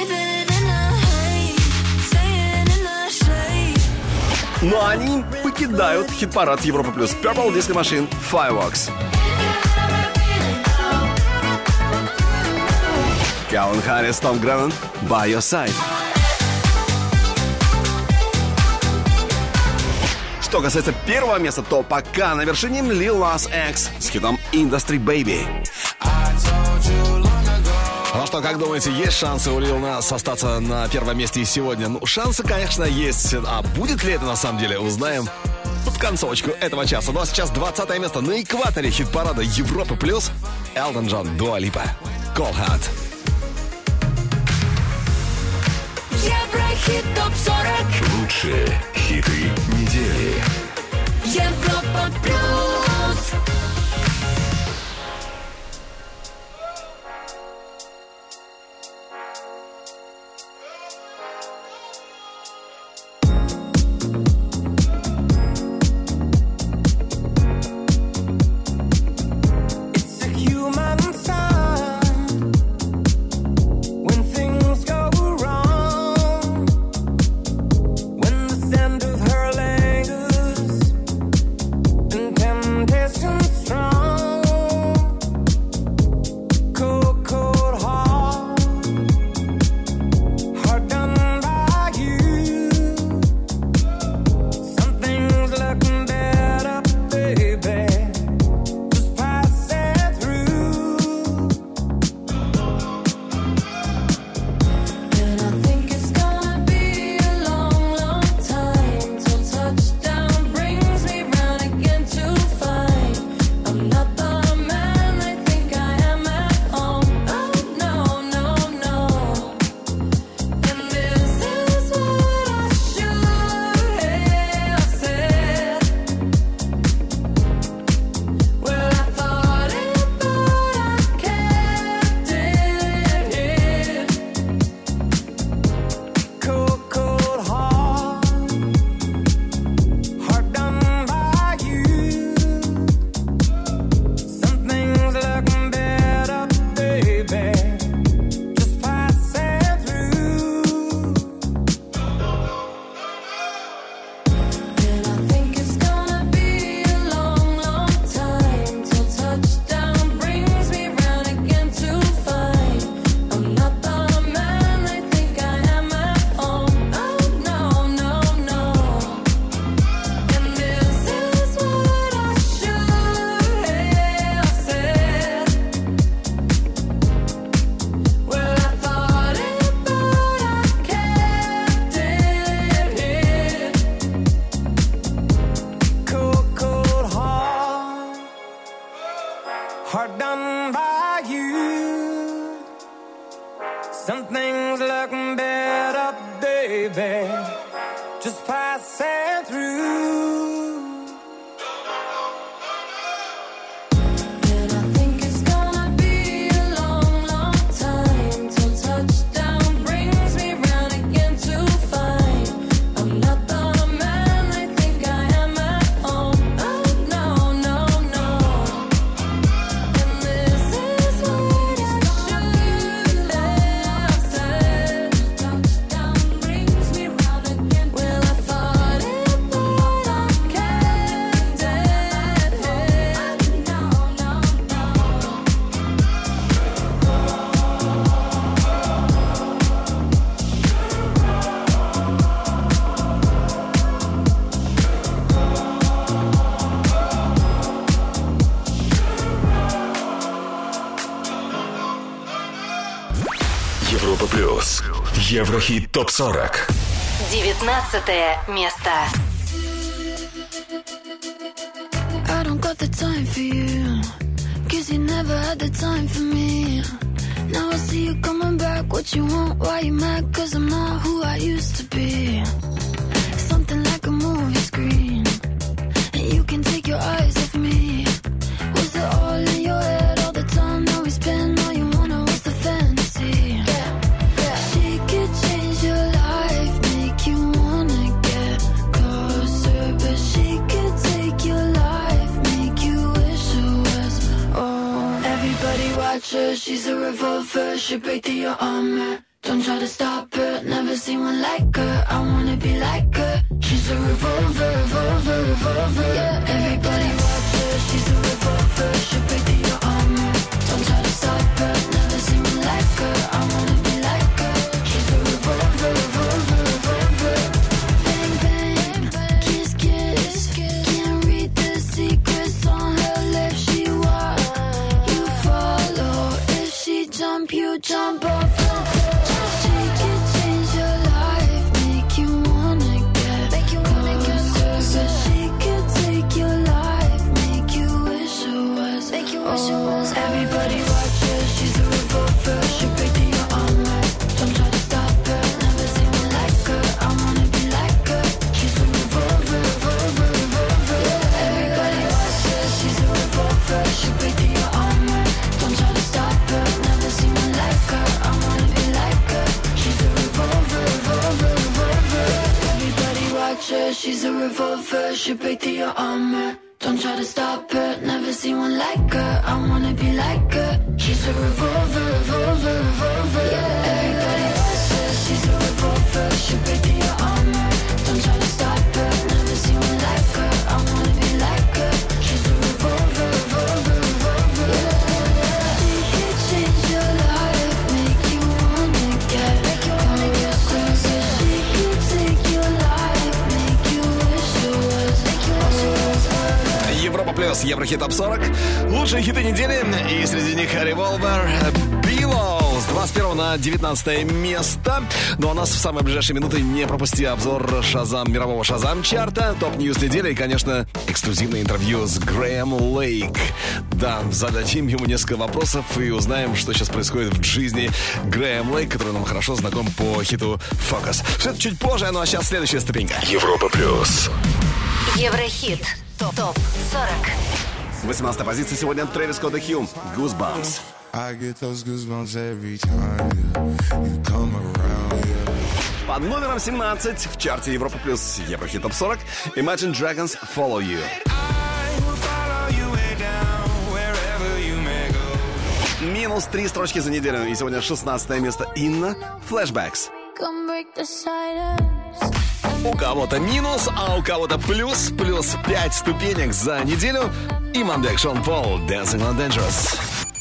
S2: Но они покидают хит-парад Европа Плюс. Purple Disco Machine «Fireworks». Калвин Харрис, Том Греннан «By Your Side». Что касается первого места, то пока на вершине Lil Nas X с хитом Industry Baby. Ну что, как думаете, есть шансы у Lil Nas остаться на первом месте и сегодня? Ну, шансы, конечно, есть. А будет ли это на самом деле, узнаем под концовочку этого часа. Ну а сейчас 20 место на экваторе хит-парада Европы Плюс. Элтон Джон, Дуа Липа, Cold Heart.
S1: Еврохит Топ 40.
S3: Лучшие хиты недели.
S1: Европа Плюс.
S3: Еврохит ТОП-40.
S5: 19 место.
S1: I don't got the time for you, 'cause you never had the time for me. Now I see you coming back, what you want, why you mad? 'Cause I'm not who I used to be. Something like a movie screen, and you can take your eyes off me. Was it all in your head all the time that we spend? All you wanted was the fantasy. She could change your life, make you wanna get closer, but she could take your life, make you wish it was. Oh, everybody watch her, she's a revolver, she'll break through your armor. Don't try to stop her, never seen one like her. I wanna be like her. She's a revolver, revolver, revolver. Yeah, everybody watch her, she's a revolver, she'll break through your armor. Don't try to stop her, never seen one like her. I wanna be like her. She's a revolver, revolver, revolver. Bang, bang, kiss, kiss. Can't read the secrets on her lips. She walk, you follow. If she jump, you jump off her. She could change your life, make you wanna get closer. But she could take your life, make you wish it was. Oh, everybody watch her, she's a revolver, she'll break through your armor. Don't try to stop her, never seen one like her. I wanna be like her. She's a revolver, revolver, revolver. Yeah, everybody watch her, she's a revolver, she'll break through your armor. Don't try to stop her, never seen one like her. I wanna be like her. She's a revolver, revolver, revolver. Everybody watch her, she's a revolver, she'll break through your armor. Don't try to stop her, never seen one like her. I wanna be like her. She's a revolver, revolver, revolver. Yeah, everybody watch her, she's a revolver, she'll break through your armor. Don't try to stop her, never seen one like her. I wanna be like her. She's a revolver, revolver, revolver. Yeah, she could change your life, make you wanna get closer. She could take your life, make you wish it was.
S2: Европа плюс, Еврохит ТОП 40. Лучшие хиты недели. И среди них Revolver, Below с 21 на 19 место. Ну а нас в самые ближайшие минуты не пропусти обзор мирового Шазам-чарта, топ-ньюс недели и, конечно, эксклюзивное интервью с Грэем Лейк. Да, зададим ему несколько вопросов и узнаем, что сейчас происходит в жизни Грэем Лейк, который нам хорошо знаком по хиту «Focus». Все это чуть позже, ну а сейчас следующая ступенька.
S3: Европа плюс.
S5: Еврохит ТОП 40.
S2: 18-я позиция сегодня Трэвис Скотт и Хьюм «Goosebumps».
S8: I get those goosebumps every time you come around, yeah.
S2: Под номером 17 в чарте Европа плюс Еврохит ТОП 40 Imagine Dragons Follow You. Минус 3 строчки за неделю. И сегодня 16 место Инна Flashbacks.
S1: Come break the silence.
S2: У кого-то минус, а у кого-то плюс. Плюс 5 ступенек за неделю. И Мандек Шон Пол Dancing on Dangerous.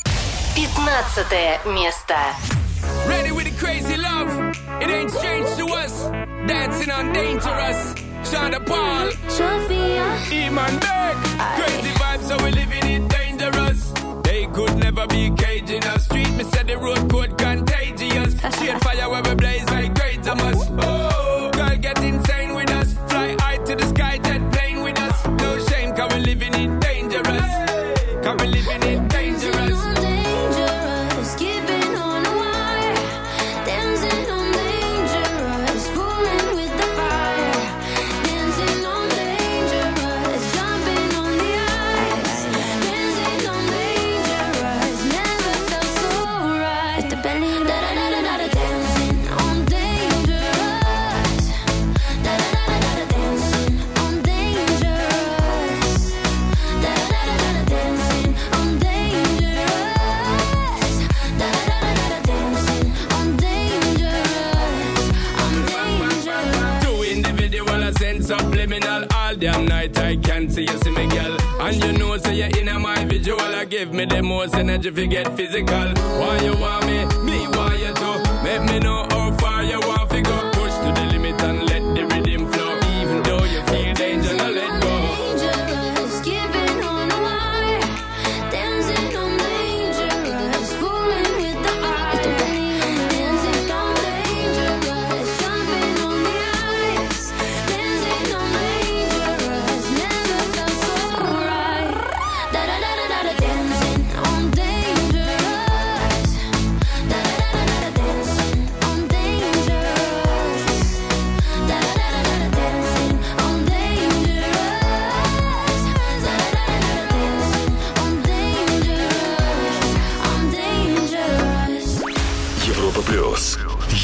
S5: 15 место.
S11: Ready with the crazy love. It ain't strange to us. Dancing on Dangerous. Shonda Paul.
S1: Sophia.
S11: Iman Beck. Crazy vibes, so we living it dangerous. They could never be caging us. Street, me said the road code contagious. Straight fire where we blaze like great Thomas. Oh, girl get insane with us. Fly high to the sky, jet plane with us. No shame, cause we living it dangerous. Cause we living it dangerous.
S1: Dangerous, keeping on the wire, dancing on dangerous, fooling with the fire, dancing on dangerous, jumping on the ice, dancing on dangerous, never felt so right. With the belly, da da da da da, dancing on dangerous, da da da da da, dancing on dangerous, da da da da da, dancing on dangerous.
S11: Two individual, a sense subliminal. All damn night I can't see you, see me, girl. And you know, say you're in my visual. I give me the most energy if you get physical. Why you want me? Me want you to. Make me know how far you want to go. Push to the limit and let the rhythm flow. Even though you feel danger, now let go.
S1: Dangerous, keeping on the wire, dancing on dangerous, fooling with the fire, dancing on dangerous.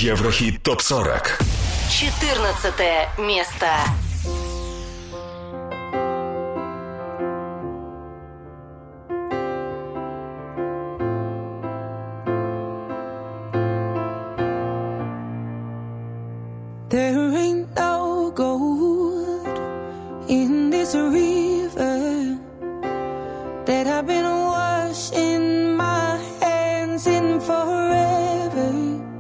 S3: Еврохит ТОП-40.
S5: 14 место.
S7: There ain't no gold in this river that I've been washing my hands in forever.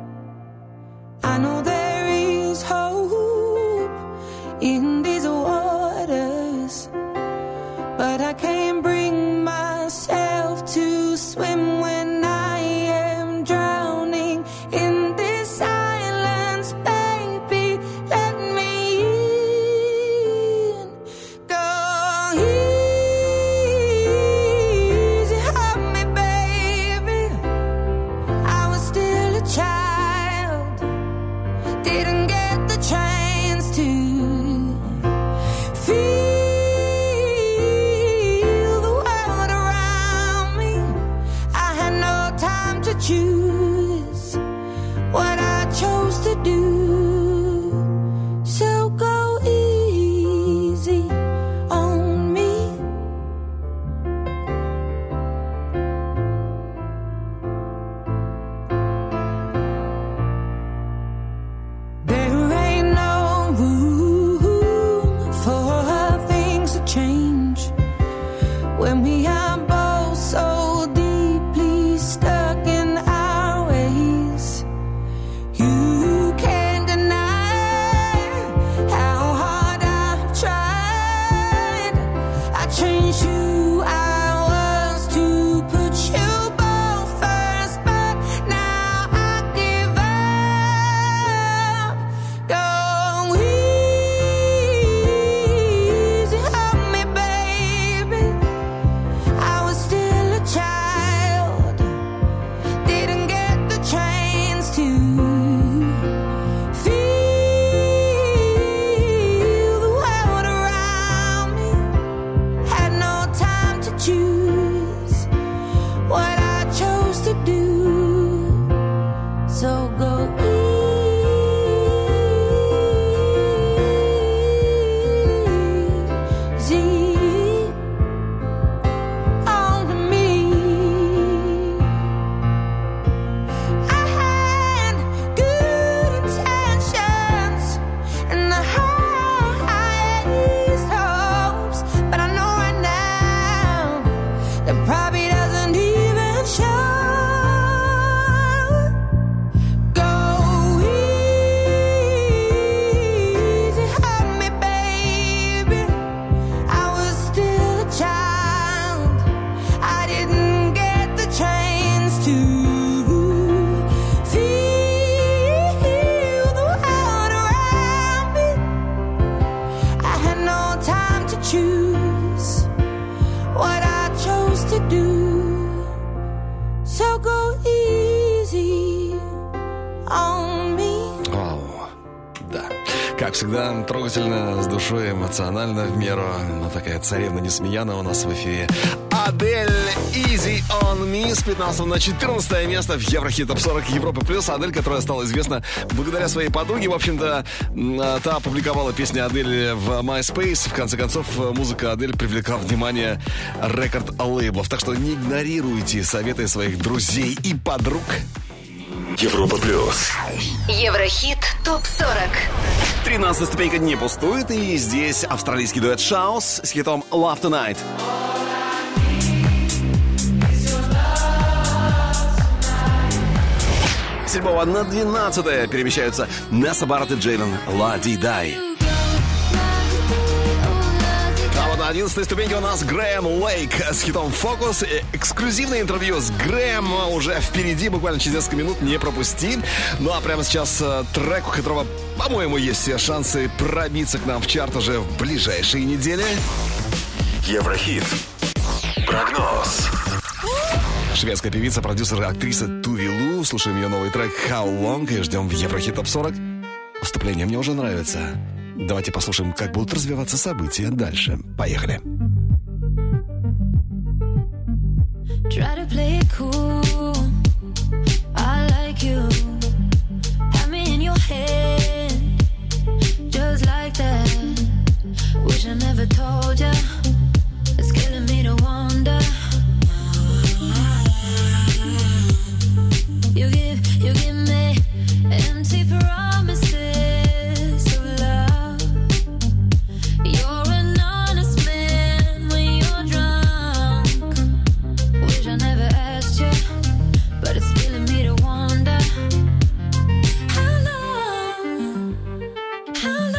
S7: I know there is hope in these waters, but I can't bring myself to swim when I am drowning in this silence. Baby, let me in. Go easy on me, baby. I was still a child, didn't get the chance to feel the world around me. I had no time to choose what I chose to do. So go easy on me. There ain't no room for things to change when we are both so deeply stuck in our ways. You can't deny how hard I've tried. I changed who I was to put you both first, but now I give up. Go easy on me, baby. I was still a child, didn't get the chance to feel the world around me. Had no time to choose what I chose to do. So go easy on me. I had good intentions and the highest hopes, but I know right now that probably doesn't even show. Go easy on me, baby. I was still a child, I didn't get the chance to feel the world around me. I had no time to choose what I chose to do. So go easy on me.
S2: Вау, да. Как всегда, трогательно, с душой, эмоционально в меру. Но такая царевна Несмеяна у нас в эфире. Адель, Easy on Me с 15 на 14 место в Еврохит ТОП-40 Европы+. Адель, которая стала известна благодаря своей подруге. В общем-то, та опубликовала песни Адель в MySpace. В конце концов, музыка Адель привлекла внимание рекорд-лейблов. Так что не игнорируйте советы своих друзей и подруг.
S3: Европа+.
S5: Еврохит ТОП-40.
S2: 13-я ступенька не пустует. И здесь австралийский дуэт Shouse с хитом Love Tonight. С 7 на 12 перемещаются Несса Барретт и Джейлен Ла Ди Дай. А вот на 11-й ступеньке у нас Грэм Лейк с хитом «Фокус». Эксклюзивное интервью с Грэм уже впереди, буквально через несколько минут, не пропусти. Ну а прямо сейчас трек, у которого, по-моему, есть все шансы пробиться к нам в чарт уже в ближайшие недели.
S3: Еврохит. Прогноз.
S2: Шведская певица, продюсер, актриса Туви Лу. Слушаем ее новый трек «How Long» и ждем в Еврохит ТОП-40. Вступление мне уже нравится. Давайте послушаем, как будут развиваться события дальше. Поехали.
S1: Try to play it cool. I like you. Have me never told ya. It's killing me to wonder. You give me empty promises of love. You're an honest man when you're drunk. Wish I never asked you, but it's killing me to wonder. How long have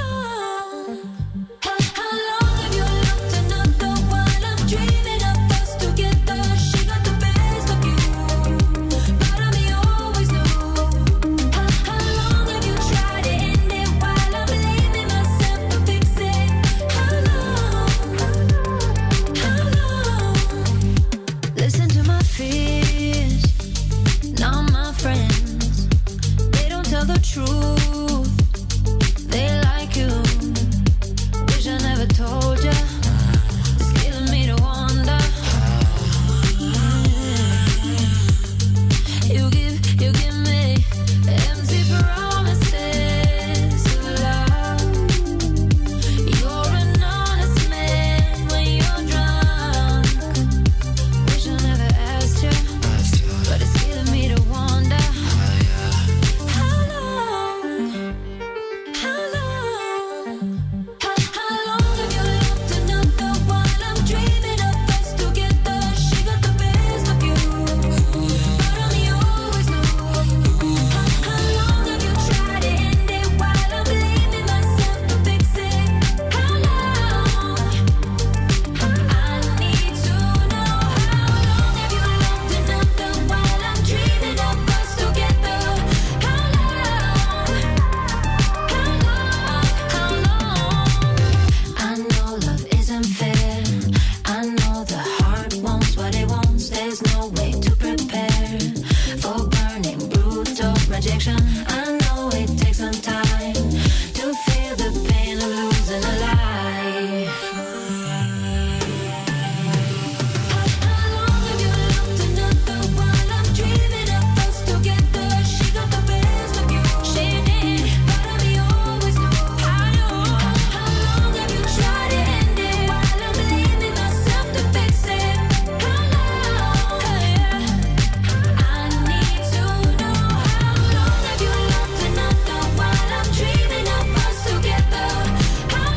S1: you loved another while I'm dreaming of us together? She got the best of you, but I'm always knew. How long have you tried to end it while I'm blaming myself to fix it? How long? Listen to my fears, not my friends. They don't tell the truth. They like you. Wish I never told ya. It's killing me to wonder. You give me empty promises of love. You're an honest man when you're drunk. Wish I never asked you, but it's killing me to wonder. How long have you loved another while I'm dreaming of us together? She got the best of you, but I'm always knew. How long have you tried to end it while I'm blaming myself to fix it? How long? I need to know. How long have you loved another while I'm dreaming of us together? How long? I know love isn't fair. I know the heart wants what it wants. There's no way to prepare for burning, brutal rejection. I know it takes some time to feel the pain of losing a lie. How long have you loved another while I'm dreaming of us together? She got the best of you, she did, but I'm always knew. How long have you tried to end it while I'm blaming myself to fix it? How long? I need to know. How long have you loved another while I'm dreaming of us together? How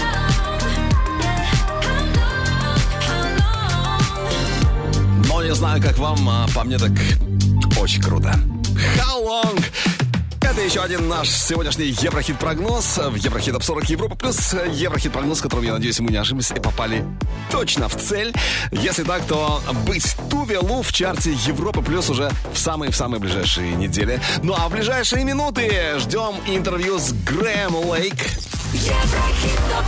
S1: long?
S2: Но не знаю, как вам, а по мне так очень круто. How long? Это еще один наш сегодняшний Еврохит-прогноз в Еврохит Топ 40 Европа плюс Еврохит-прогноз, с которым, я надеюсь, мы не ошиблись и попали точно в цель. Если так, то быть Тувелу в чарте Европы плюс уже в самые ближайшие недели. Ну а в ближайшие минуты ждем интервью с Грэм Лейк.
S7: Еврохит топ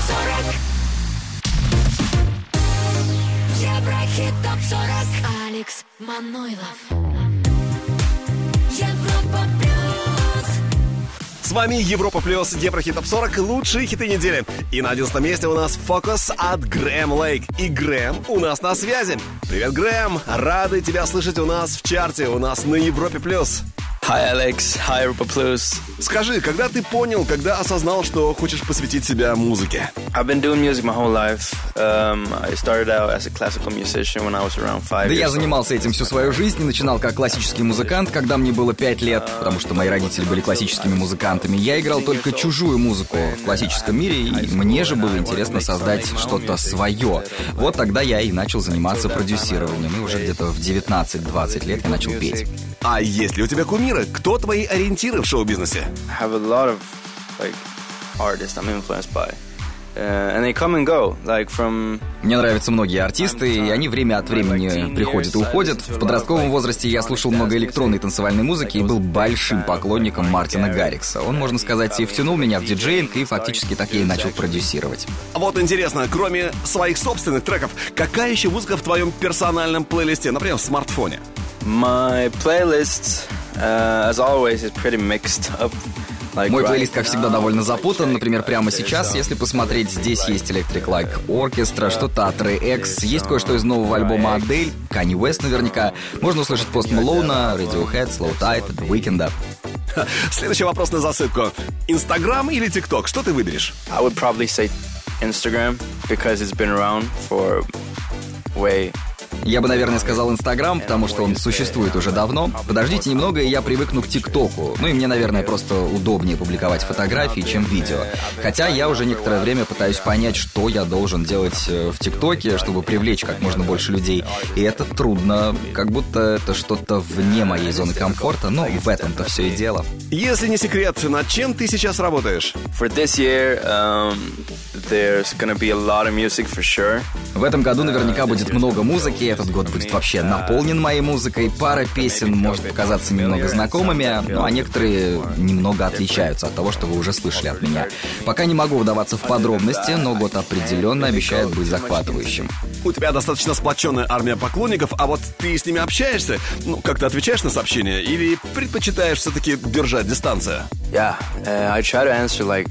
S7: 40. Еврохит топ 40.
S1: Алекс Манойлов.
S7: Европа плюс.
S2: С вами Европа плюс Еврохит Топ 40, лучшие хиты недели. И на 11 месте у нас Focus от Грэм Лейк. И Грэм у нас на связи. Привет, Грэм, рады тебя слышать у нас в чарте, у нас на Европе плюс.
S12: Hi, Alex. Hi, Europa Plus.
S2: Скажи, когда ты понял, когда осознал, что хочешь посвятить себя музыке?
S12: I've been doing music my whole life. I started out as a classical musician when I was around 5
S13: Да
S12: years
S13: я
S12: old.
S13: занимался этим всю свою жизнь и начинал как классический музыкант, когда мне было 5 лет, потому что мои родители были классическими музыкантами. Я играл только чужую музыку в классическом мире, и мне же было интересно создать что-то свое. Вот тогда я и начал заниматься продюсированием, и уже где-то в 19-20 лет я начал петь.
S2: А есть ли у тебя кумиры? Кто твои ориентиры в шоу-бизнесе?
S12: I have a lot of artists I'm influenced by. And they come and go, like from...
S13: Мне нравятся многие артисты, и они время от времени приходят и уходят. В подростковом возрасте я слушал много электронной танцевальной музыки и был большим поклонником Мартина Гаррикса. Он, можно сказать, и втянул меня в диджеинг, и фактически так я и начал продюсировать.
S2: Вот интересно, кроме своих собственных треков, какая еще музыка в твоем персональном плейлисте, например, в смартфоне?
S12: My playlist, as always, is pretty mixed up.
S13: Мой плейлист, как всегда, довольно запутан. Например, прямо сейчас, если посмотреть, здесь есть Electric Light Orchestra, что-то от Ray X, есть кое-что из нового альбома Адель, Kanye West наверняка. Можно услышать Post Malone, Radiohead, Slow Tide, The Weeknd.
S2: Следующий вопрос на засыпку. Инстаграм или ТикТок? Что ты выберешь?
S12: I would probably say Instagram because it's been around for way.
S13: Я бы, наверное, сказал Инстаграм, потому что он существует уже давно. Подождите немного, и я привыкну к ТикТоку. Ну и мне, наверное, просто удобнее публиковать фотографии, чем видео. Хотя я уже некоторое время пытаюсь понять, что я должен делать в ТикТоке, чтобы привлечь как можно больше людей. И это трудно, как будто это что-то вне моей зоны комфорта, но в этом-то все и дело.
S2: Если не секрет, над чем ты сейчас работаешь?
S12: For this year, there's gonna be a lot of music for sure.
S13: В этом году наверняка будет много музыки, этот год будет вообще наполнен моей музыкой. Пара песен может показаться немного знакомыми, ну а некоторые немного отличаются от того, что вы уже слышали от меня. Пока не могу вдаваться в подробности, но год определенно обещает быть захватывающим.
S2: У тебя достаточно сплоченная армия поклонников, а вот ты с ними общаешься? Ну, как ты отвечаешь на сообщения? Или предпочитаешь все-таки держать дистанцию?
S12: Yeah, I try to answer like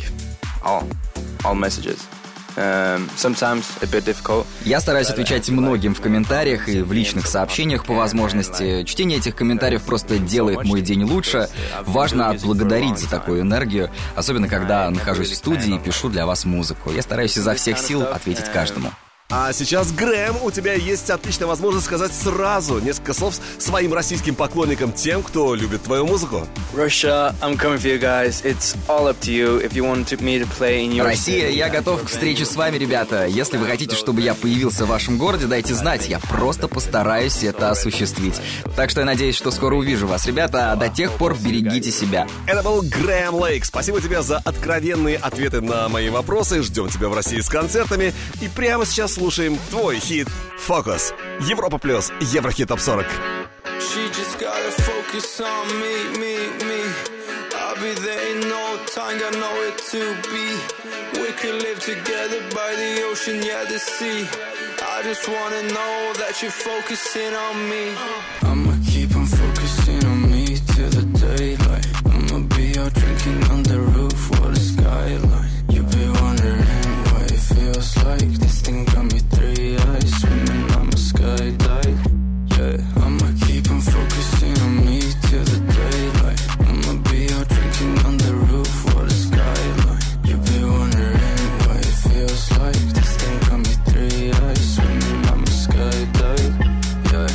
S12: all messages. Sometimes a bit difficult.
S13: Я стараюсь отвечать многим в комментариях и в личных сообщениях по возможности. Чтение этих комментариев просто делает мой день лучше. Важно отблагодарить за такую энергию, особенно когда нахожусь в студии и пишу для вас музыку. Я стараюсь изо всех сил ответить каждому.
S2: А сейчас, Грэм, у тебя есть отличная возможность сказать сразу несколько слов своим российским поклонникам, тем, кто любит твою музыку.
S12: Russia, I'm coming for you guys. It's all up to you if you want me to play in your...
S13: Россия, я готов к встрече с вами, ребята. Если вы хотите, чтобы я появился в вашем городе, дайте знать. Я просто постараюсь это осуществить. Так что я надеюсь, что скоро увижу вас, ребята. А до тех пор берегите себя.
S2: Это был Грэм Лейк. Спасибо тебе за откровенные ответы на мои вопросы. Ждем тебя в России с концертами. И прямо сейчас слушаем твой хит «Фокус». Европа плюс, Еврохит ТОП 40.
S11: She just gotta focus on me. I'll be there in no time, got nowhere to be. We could live together by the ocean, yeah, the sea. I just wanna know that you're focusing on me. I'ma keep on focusing on me till the daylight. I'ma be out drinking on the roof or the skyline. You'll be wondering what it feels like. This thing got me 3 eyes, swimming, I'ma skydive. Yeah, I'ma keep on focusing on me till the daylight. I'ma be out drinking on the roof or the skyline. You'll be wondering what it feels like. This thing got me 3 eyes, swimming, I'ma skydive. Yeah,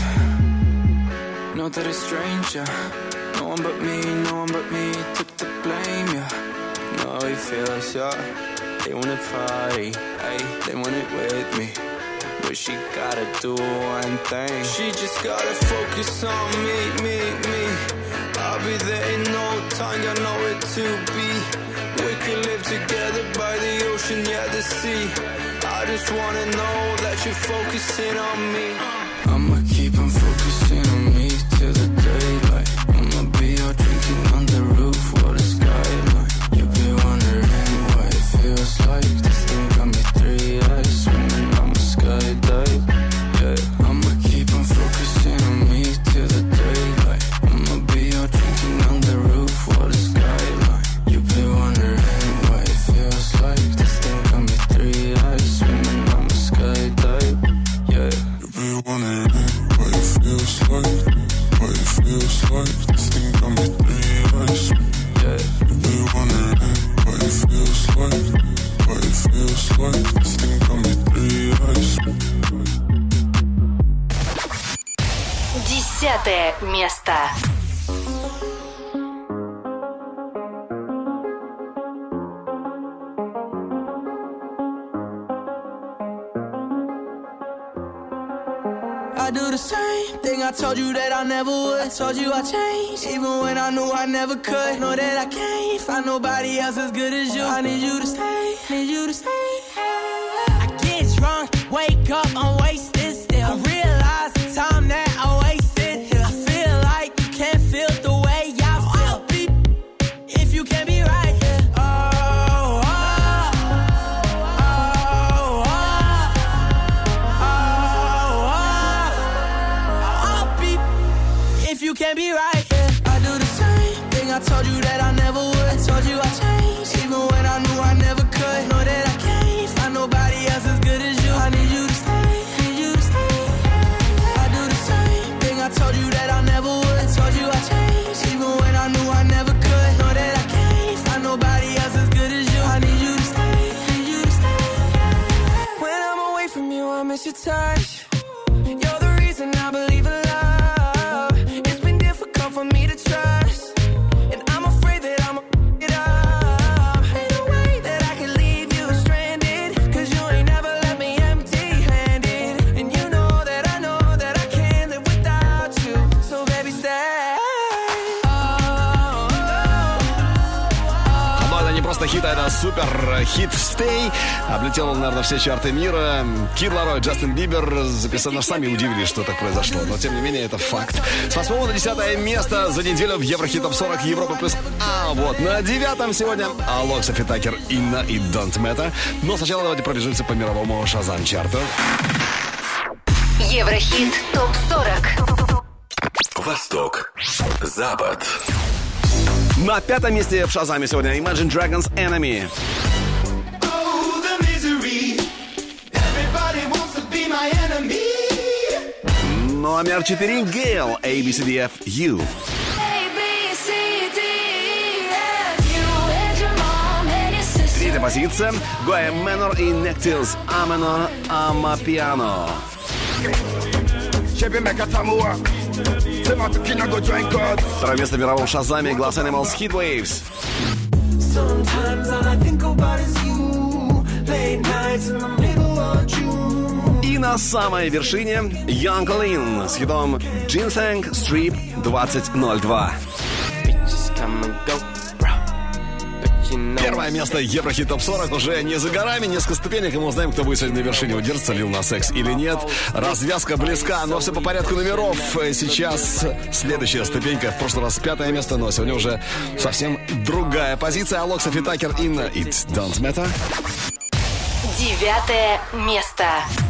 S11: know that it's strange, yeah. No one but me took the blame, yeah. Know how it feels, yeah. They wanna party, ay, they want it with me. But she gotta do one thing. She just gotta focus on me. I'll be there in no time, got nowhere to be. We could live together by the ocean, yeah, the sea. I just wanna know that you're focusing on me. I'ma keep on focusing on me till the daylight. I'ma be out drinking on the roof or the skyline. You'll be wondering what it feels like. This thing got me 3 eyes, swimming, I'ma skydive. Yeah, I'ma keep on focusing on me till the daylight. I'ma be out drinking on the roof or the skyline. You'll be wondering what it feels like. This thing got me 3 eyes, swimming, I'ma skydive. Yeah.
S8: You'll be wondering what it feels like. What it feels like. This thing got me 3 eyes.
S11: Yeah.
S8: You'll be wondering what it feels like. What it feels like. This thing got me 3 eyes.
S5: 10-е место.
S7: I do the same thing I told you that I never would. I told you I changed, even when I knew I never could. Know that I can't find nobody else as good as you. I need you to stay, need you to stay. I get drunk, wake up, I'm wasted still. I realize the time that I wasted here. I feel like you can't feel the way I feel. I'll be if you can't be right here. You can't be right, yeah. I do the same thing I told you that I never would. I told you I changed, even when I knew I never could. Know that I can't miss your touch. You're the reason I believe in love. It's been difficult for me to trust, and I'm afraid that I'm it up. Ain't no way that I can leave you stranded, 'cause you ain't never left me empty-handed. And you know that I can't live without you. So baby, stay.
S2: Но это не просто хит, а это супер хит «Stay». Облетел он, наверное, все чарты мира. Кид Ларой, Джастин Бибер записали, сами удивились, что так произошло. Но, тем не менее, это факт. С 8 на 10 место за неделю в Еврохит Топ 40 Европа плюс. А вот на 9 сегодня Алок, Софи Такер, Инна и Don't Matter. Но сначала давайте пробежимся по мировому Шазам-чарту.
S5: Еврохит Топ 40.
S3: Восток, Запад.
S2: На 5 месте в Шазаме сегодня Imagine Dragons Enemy. Номер 4 Гейл, ABCDF You. Третья позиция Гоя Мэнор и Нектилс Амено Амапиано. Второе место в мировом Шазаме Glass Animals Heat Waves. И на самой вершине Young Lean с хитом Ginseng Strip 2002. Первое место Еврохит Топ 40 уже не за горами, несколько ступенек, и мы узнаем, кто будет сегодня на вершине, удержится Lil Nas X или нет. Развязка близка, но все по порядку номеров. Сейчас следующая ступенька, в прошлый раз 5 место, но сегодня уже совсем другая позиция. Алок, Софи Такер, Инна, It Don't Matter.
S5: 9 место.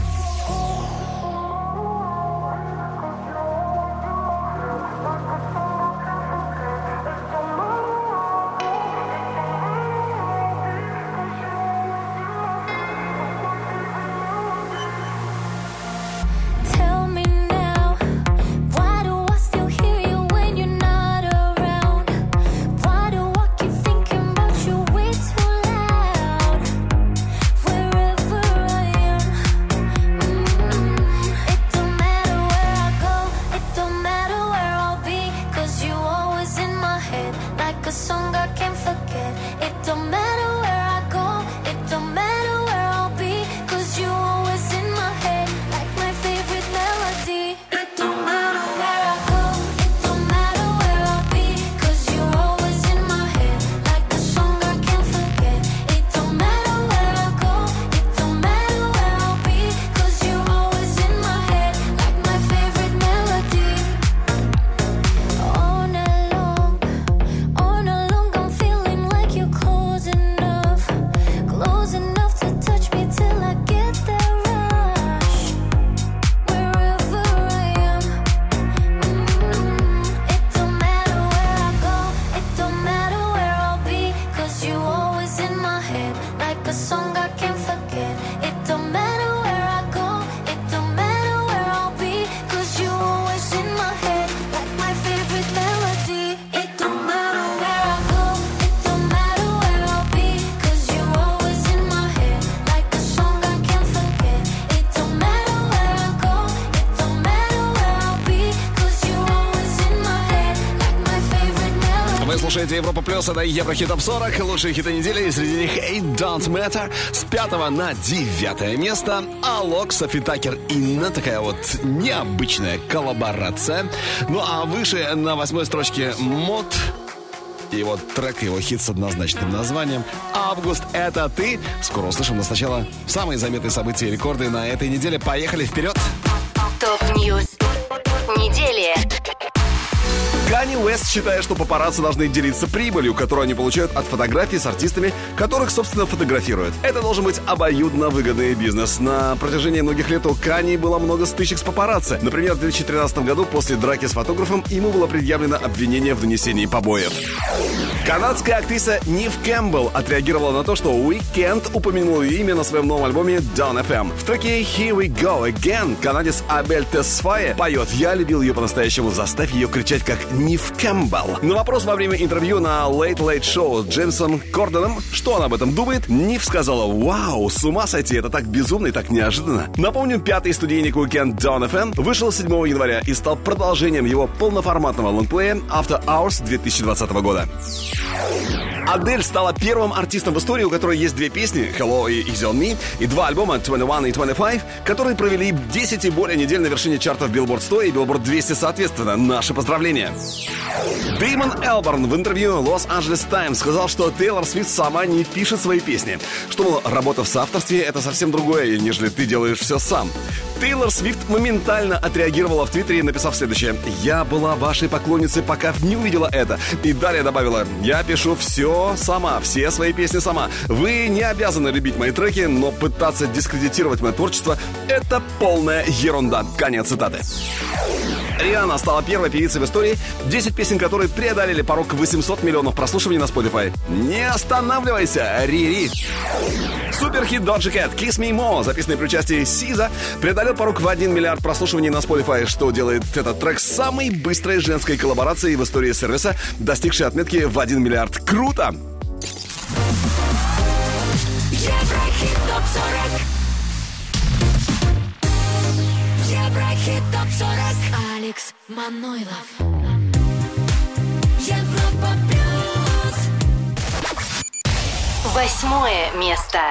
S2: Слушайте Европа Плюс, это Еврохит Топ 40, лучшие хиты недели, и среди них It Don't Matter. С 5 на 9 место Алок, Софи Такер, Инна. Такая вот необычная коллаборация. Ну а выше на 8 строчке Мод. И вот трек, его хит с однозначным названием «Август, это ты». Скоро услышим, но сначала самые заметные события и рекорды на этой неделе. Поехали вперед!
S5: Топ-ньюс недели.
S2: Канье Уэст считает, что папарацци должны делиться прибылью, которую они получают от фотографий с артистами, которых, собственно, фотографируют. Это должен быть обоюдно выгодный бизнес. На протяжении многих лет у Канье было много стычек с папарацци. Например, в 2013 году после драки с фотографом ему было предъявлено обвинение в нанесении побоев. Канадская актриса Нив Кэмпбелл отреагировала на то, что Уикенд упомянул ее имя на своем новом альбоме Dawn FM. В треке Here We Go Again канадец Абель Тесфае поет: «Я любил ее по-настоящему, заставь ее кричать как Нив Кэмпбелл. На вопрос во время интервью на Late Late Show с Джеймсом Корденом, что он об этом думает, Нив сказала: «Вау, с ума сойти, это так безумно и так неожиданно». Напомню, 5-й студийник Weekend Donovan вышел 7 января и стал продолжением его полноформатного лонгплея After Hours 2020 года. Адель стала первым артистом в истории, у которой есть 2 песни «Hello» и «Easy on Me» и 2 альбома «21» и «25», которые провели 10 и более недель на вершине чартов Billboard 100 и Billboard 200 соответственно. Наши поздравления! Дэймон Элборн в интервью Los Angeles Times сказал, что Тейлор Свифт сама не пишет свои песни, что, мол, работа в соавторстве — это совсем другое, нежели ты делаешь все сам. Тейлор Свифт моментально отреагировала в Твиттере, написав следующее: «Я была вашей поклонницей, пока не увидела это». И далее добавила: «Я пишу все сама, все свои песни сама. Вы не обязаны любить мои треки, но пытаться дискредитировать мое творчество — это полная ерунда». Конец цитаты. Риhanna стала первой певицей в истории, 10 песен которой преодолели порог 800 миллионов прослушиваний на Spotify. Не останавливайся, Рири! Суперхит Doja Cat «Kiss Me More», записанный при участии SZA, преодолел порог в 1 миллиард прослушиваний на Spotify, что делает этот трек самой быстрой женской коллаборацией в истории сервиса, достигшей отметки в 1 миллиард. Круто!
S1: Еврохит ТОП-40. Еврохит ТОП-40. Алекс Манойлов. Европа плюс.
S5: 8 место.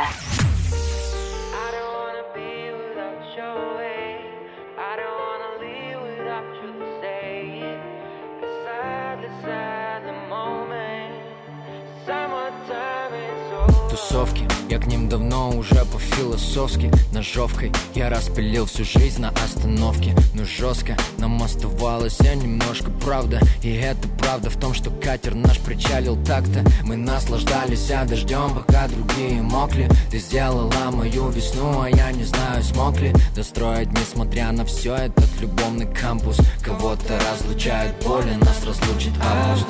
S14: Тусовки, я к ним давно уже по-философски. Ножовкой я распилил всю жизнь на остановке. Но жестко нам оставалось немножко правда. И это правда в том, что катер наш причалил так-то. Мы наслаждались дождем, пока другие мокли. Ты сделала мою весну, а я не знаю, смог ли достроить, несмотря на все, этот любовный кампус. Кого-то разлучает боли, нас разлучит август.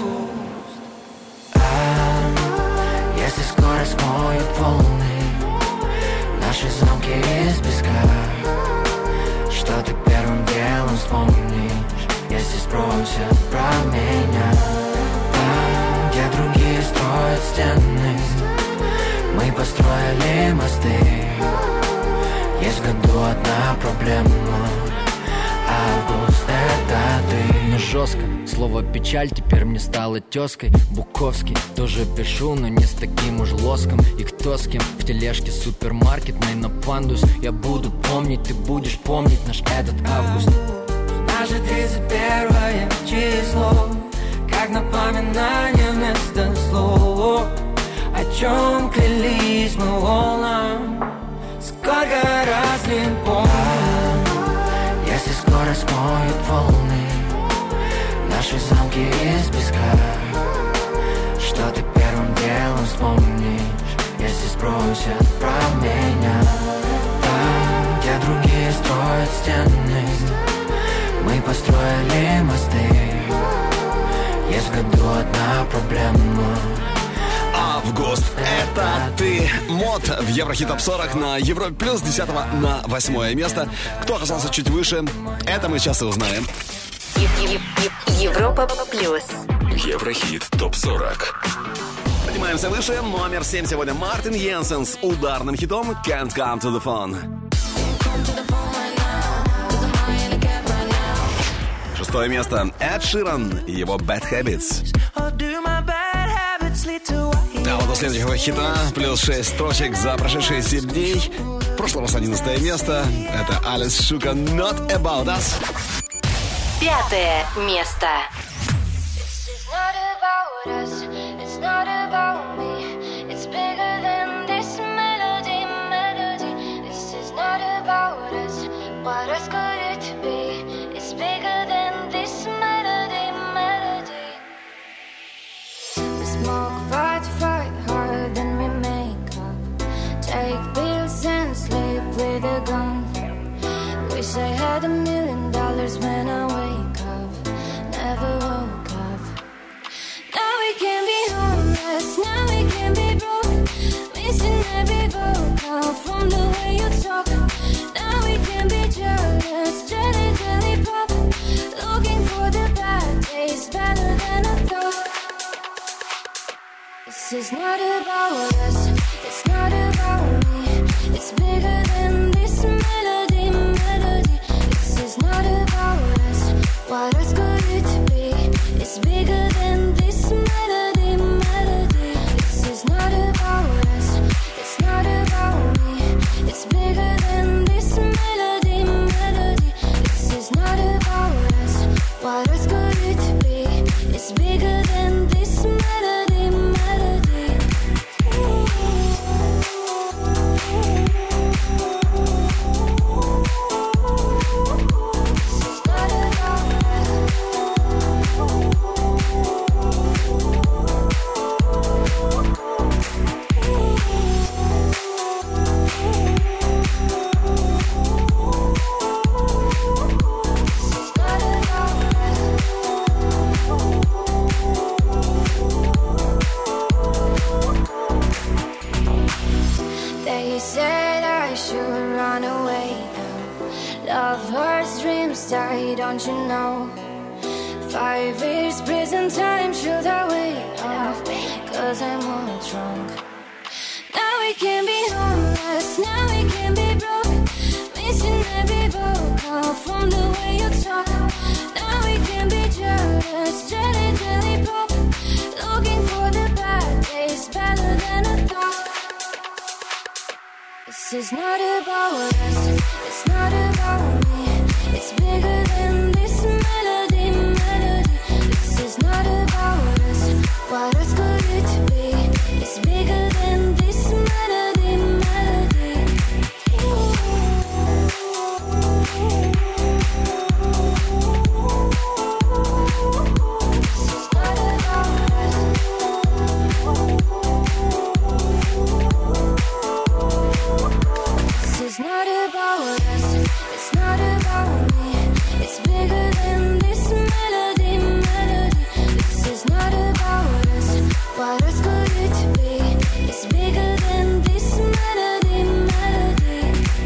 S14: Если скоро смоют волны наши замки из песка, что ты первым делом вспомнишь, если спросят про меня? Там, где другие строят стены, мы построили мосты. Есть в году одна проблема: август — это ты. Но жестко, слово печаль теперь мне стало тезкой. Буковский тоже пишу, но не с таким уж лоском. И кто с кем в тележке супермаркетной на пандус. Я буду помнить, ты будешь помнить наш этот август. Наше 31 число, как напоминание вместо слов. О чем клялись мы волнам, сколько раз не помню. Если скоро смоют волны наши замки из песка, что ты первым делом вспомнишь, если спросят про меня? Там, где другие строят стены, мы построили мосты. Есть в году одна проблема:
S2: август — это ты. Мод в Еврохит Топ 40 на Европе Плюс, 10 на 8 место. Кто оказался чуть выше, это мы сейчас и узнаем.
S5: Европа Плюс.
S3: Еврохит Топ 40.
S2: Поднимаемся выше. Номер 7 сегодня Мартин Йенсен с ударным хитом «Can't Come to the Phone». 6 место Эд Ширан и его «Bad Habits». А вот у следующего хита плюс 6 строчек за прошедшие 7 дней. В прошлый раз 11 место. Это Алис Шука «Not About Us».
S5: 5 место.
S1: Wish I had $1 million when I wake up. Never woke up. Now we can be homeless. Now we can be broke. Missing every vocal from the way you talk. Now we can be jealous. Jelly, jelly pop. Looking for the bad days. Bad
S10: This is not about us, it's not about me. It's bigger than this melody, melody. This is not about us, what else could it be? It's bigger than this melody, melody. This is not about us, it's not about me. It's bigger than this melody, melody. This is not about us, what else could it be? It's bigger than this melody, melody. They said I should run away now. Love hurts, dreams die, don't you know? 5 years prison time, should I wait? Cause I'm all drunk. Now we can be homeless, now we can be broke. Missing every vocal from the way you talk. Now we can be jealous, jelly, jelly pop. Looking for the bad days, better than a thought. This is not about us, it's not about me. It's bigger than this melody, melody. This is not about us, what else could it be? It's bigger than this melody, melody. This is not about us, it's not about me. It's bigger than this melody, melody. This is not about us, what else could it be? It's bigger than this melody, melody.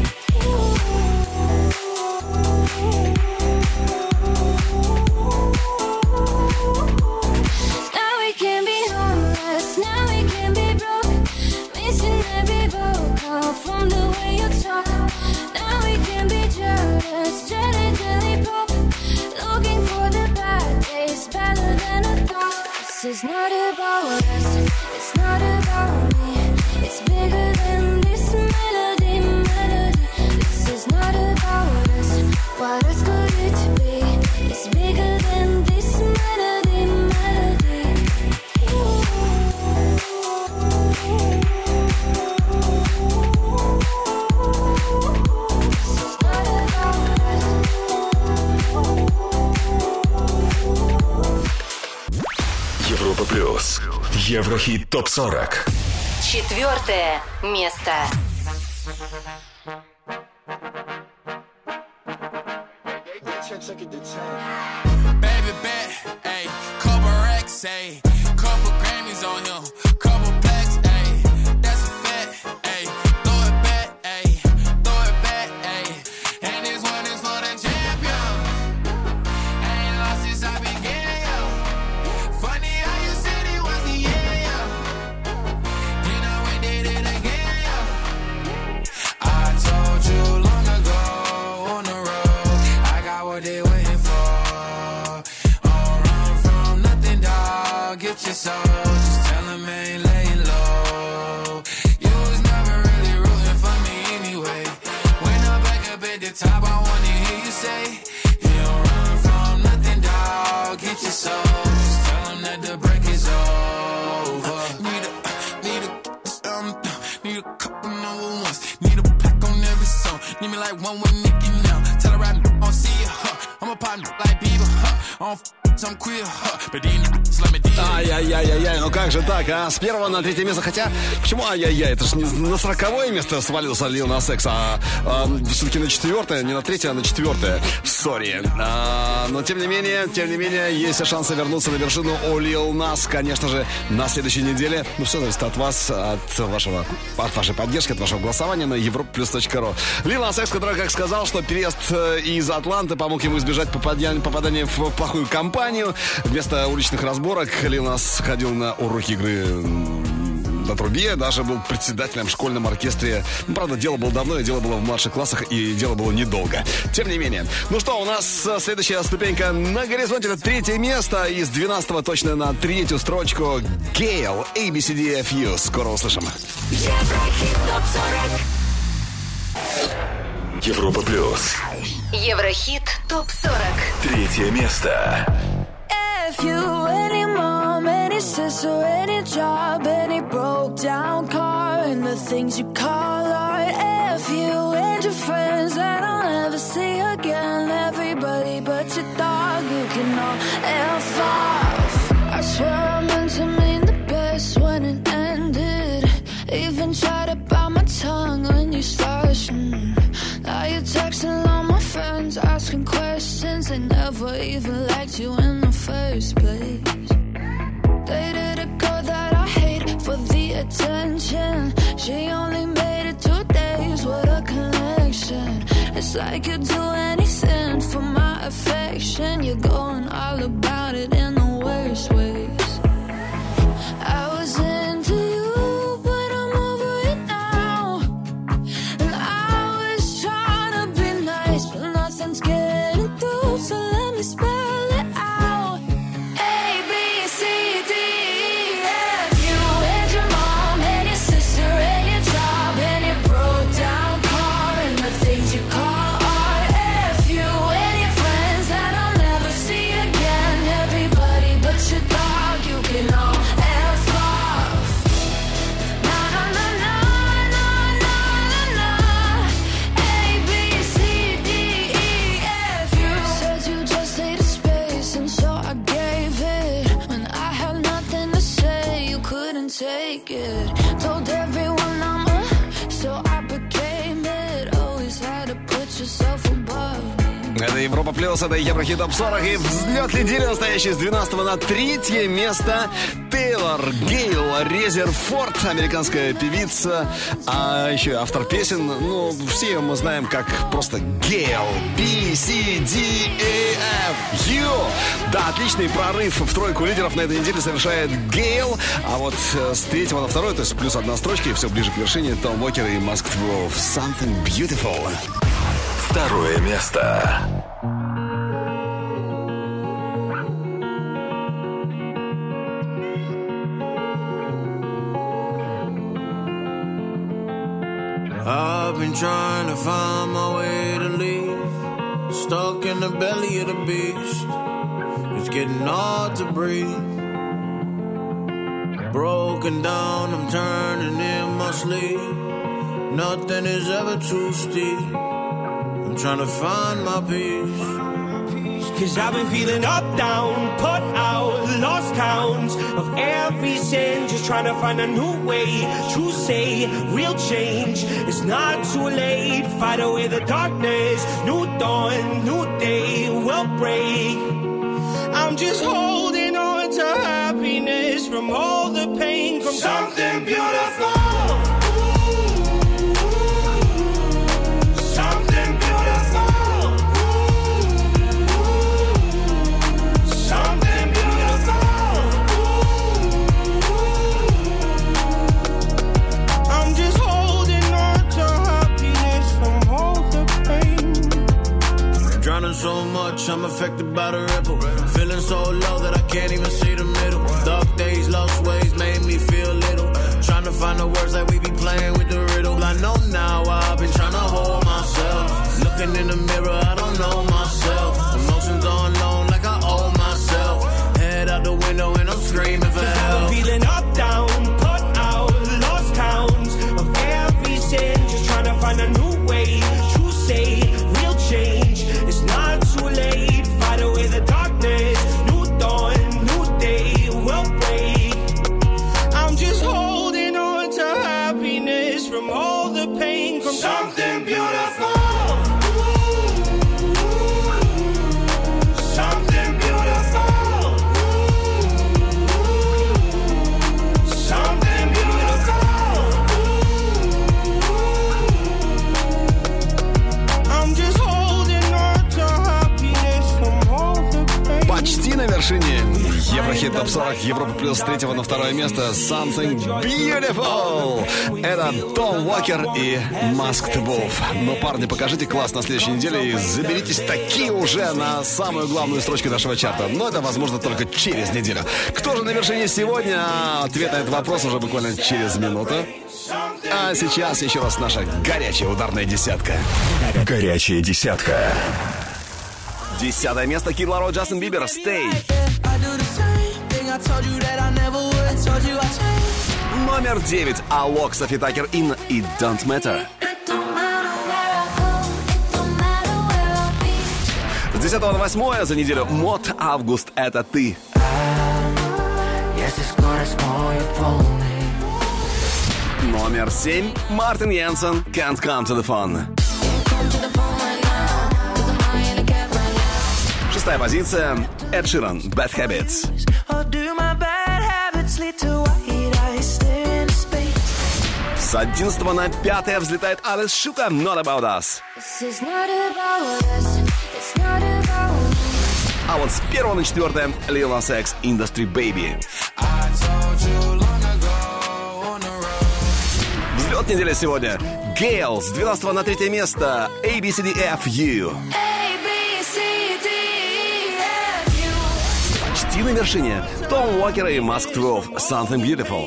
S10: Now we can be homeless, now we can be broke. Missing every vocal from the way you talk. Now we can be jealous, jelly, jelly pop. Looking for the bad days, better than a thought. This is not about us, it's not about me. It's bigger than this melody, melody. This is not about us, what else could it be? It's bigger than this melody, melody.
S3: Европа плюс. Еврохит ТОП-40.
S5: 4 место.
S11: Baby bet, ayy, couple racks, ayy, couple Grammys on him, couple plaques, ayy, that's a fact, ayy, throw it back, ayy, throw it back, ayy, and this one is for the champion. I ain't lost since I began, yo. Funny how you said it was the end, yo. You know we did it again, yo. I told you long ago on the road, I got what they waiting for. Get your soul, just tell him I ain't laying low. You was never really rooting for me anyway. When I'm back up at the top, I wanna hear you say, you don't run from nothing, dawg. Get your soul, just tell him that the break is over. Need a couple number ones. Need a plaque on every song. Need me like one with Nicki now. Tell her I don't see you, I'm a partner like people, I don't some queer, but then let me.
S2: Ай-яй-яй-яй, ну как же так, а? С 1 на 3 место, хотя... Почему ай-яй-яй? Это же не на 40 место свалился Lil Nas X, а все-таки на 4, не на 3, а на 4. Сори. Но тем не менее, есть шансы вернуться на вершину у Lil Nas, конечно же, на следующей неделе. Ну, все зависит от вас, от вашей поддержки, от вашего голосования на europaplus.ru. Lil Nas X, который, как сказал, что переезд из Атланты помог ему избежать попадания в плохую компанию. компанию. Вместо уличных разборок Лил Нас ходил на уроки игры на трубе, даже был председателем в школьном оркестре. Ну, правда, дело было давно, и дело было в младших классах, и дело было недолго. Тем не менее. Ну что, у нас следующая ступенька на горизонте. Это 3 место. Из 12-го точно на 3-ю строчку. Гейл, ABCDFU. Скоро услышим.
S1: Еврохит ТОП-40.
S3: Европа плюс.
S5: Еврохит ТОП-40.
S3: 3 место.
S10: If you any mom, any sister, any job, any broke down car, and the things you call art. If you and your friends that I'll never see again, everybody but your dog, you can all F off. I swear I meant to mean the best when it ended. Even tried to bite my tongue when you started. Now you're texting all my friends, asking questions. They never even liked you in the first place. Dated a girl that I hate for the attention. She only made it 2 days with a connection. It's like you'd do anything for my affection. You're going all about it in the worst ways. I was into you, but I'm over it now. And I was trying to be nice, but nothing's getting through. So let me spell it out. A, B, C, D, E, F. You and your mom and your sister and your job and your broke down car and the things you call art. F you and your friends that I'll never see again. Everybody but your dog, you can all F off. Na na na na na na na na. A, B, C, D, E, F. You said you just needed space, and so I gave it. When I had nothing to say, you couldn't take it. Told everyone I'm so I became it. Always had to put yourself above me.
S2: Это Европа Плюс, это Еврохит ТОП-40. И взлет недели настоящий с 12 на 3 место. Тейлор Гейл Резерфорд, американская певица, а еще и автор песен. Ну, все ее мы знаем как просто Гейл. B, C, D, A, F, U. Да, отличный прорыв в тройку лидеров на этой неделе совершает Гейл. А вот с 3 на 2, то есть плюс 1 строчка, и все ближе к вершине, Том Уокер и Masked Wolf. Something Beautiful.
S3: 2 место.
S15: I've been trying to find my way to leave. Stuck in the belly of the beast. It's getting hard to breathe. Broken down, I'm turning in my sleep. Nothing is ever too steep. I'm trying to find my peace.
S16: Cause I've been feeling up, down, put out, lost count of every sin. Just trying to find a new way to say real change. It's not too late, fight away the darkness. New dawn, new day will break. I'm just holding on to happiness from all the pain. From something beautiful.
S15: So much, I'm affected by the ripple. Feeling so low that I can't even see the middle. Dark days, lost ways, made me feel little. Trying to find the words that we be playing with the riddle. I know now I've been trying to hold myself. Looking in the mirror, I don't know myself. Emotions on loan like I owe myself. Head out the window and I'm screaming for help.
S16: I'm feeling up, down, put out, lost count of every sin. Just trying to find a new way to say real change. It's not too late, fight away the darkness. New dawn, new day will break. I'm just holding on to happiness from all the pain. From something beautiful.
S2: Еврохит ТОП-40 Европа плюс с 3 на 2 место Something Beautiful. Это Том Уокер и Masked Wolf. Но, парни, покажите класс на следующей неделе и заберитесь такие уже на самую главную строчку нашего чарта. Но это возможно только через неделю. Кто же на вершине сегодня? Ответ на этот вопрос уже буквально через минуту. А сейчас еще раз наша горячая ударная десятка.
S3: Горячая десятка.
S2: 10 место Kid Laroi, Джастин Бибер, Stay. Номер 9 Алок, Софи Такер, In и Don't Matter. С 10 на 8 за неделю Мод, Август, это ты.
S14: Если скорость моет волны.
S2: Номер 7 Мартин Йенсен, Can't Come to the Phone. 6 позиция Эд Ширан, Bad Habits. С 11 на 5 взлетает Алис Шука, Not About Us. А вот с 1 на 4 Lil Nas X, Industry Baby. Взлет недели сегодня. Гейл с 12 на 3 место ABCDFU. Почти на вершине Том Уокер и Masked Wolf, Something Beautiful.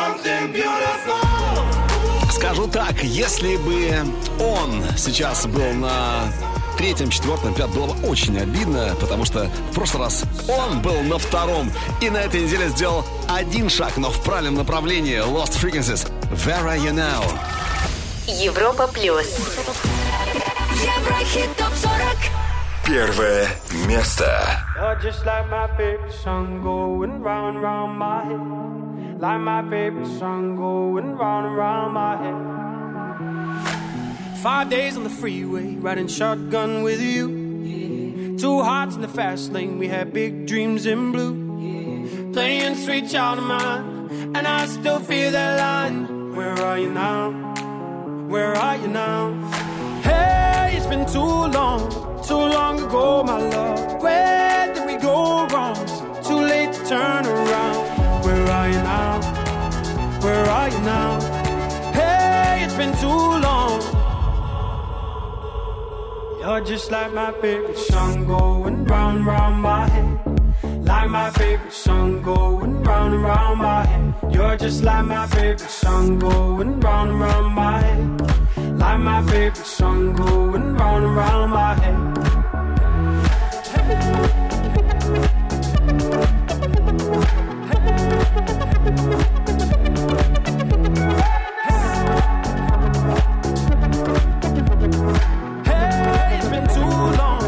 S2: Скажу так, если бы он сейчас был на 3-м, 4-м, 5-м, было бы очень обидно, потому что в прошлый раз он был на 2-м и на этой неделе сделал один шаг, но в правильном направлении. Lost Frequencies. Where are you now?
S5: Европа плюс.
S1: Еврохит ТОП-40.
S3: Первое место.
S16: You're just like my favorite song going round and round my head. Like my favorite song going round and round my head. 5 days on the freeway, riding shotgun with you. Yeah. 2 hearts in the fast lane, we had big dreams in blue. Yeah. Playing Sweet Child of Mine, and I still feel that line. Where are you now? Where are you now? Hey, it's been too long ago, my love. Where did we go wrong? Too late to turn around. Where are you now? Where are you now? Hey, it's been too long. You're just like my favorite song going round and round my head. Like my favorite song going round and round my head. You're just like my favorite song going round and round my head. Like my favorite song going round and round my head. Hey, it's been too long.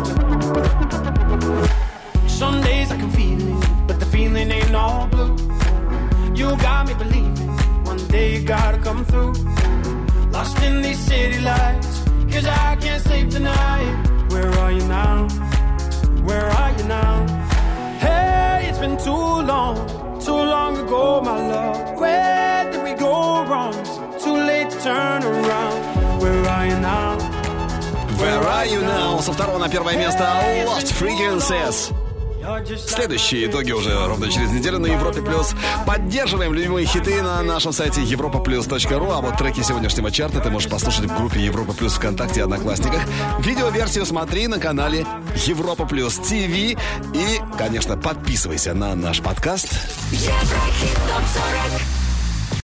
S16: Some days I can feel it, but the feeling ain't all blue. You got me believing one day you gotta come through. Lost in these city lights, 'cause I can't sleep tonight. Where are you now? Where are you now? Hey, it's been too long ago, my love. Where did we go wrong? Too late to turn around. Where are you now?
S2: Where are you now? Со 2 на 1 место Lost Frequencies. Следующие итоги уже ровно через неделю на Европе+. Поддерживаем любимые хиты на нашем сайте europaplus.ru. А вот треки сегодняшнего чарта ты можешь послушать в группе Европа Плюс ВКонтакте и Одноклассниках. Видеоверсию смотри на канале Европа Плюс ТВ. И, конечно, подписывайся на наш подкаст.
S1: Еврохит ТОП-40.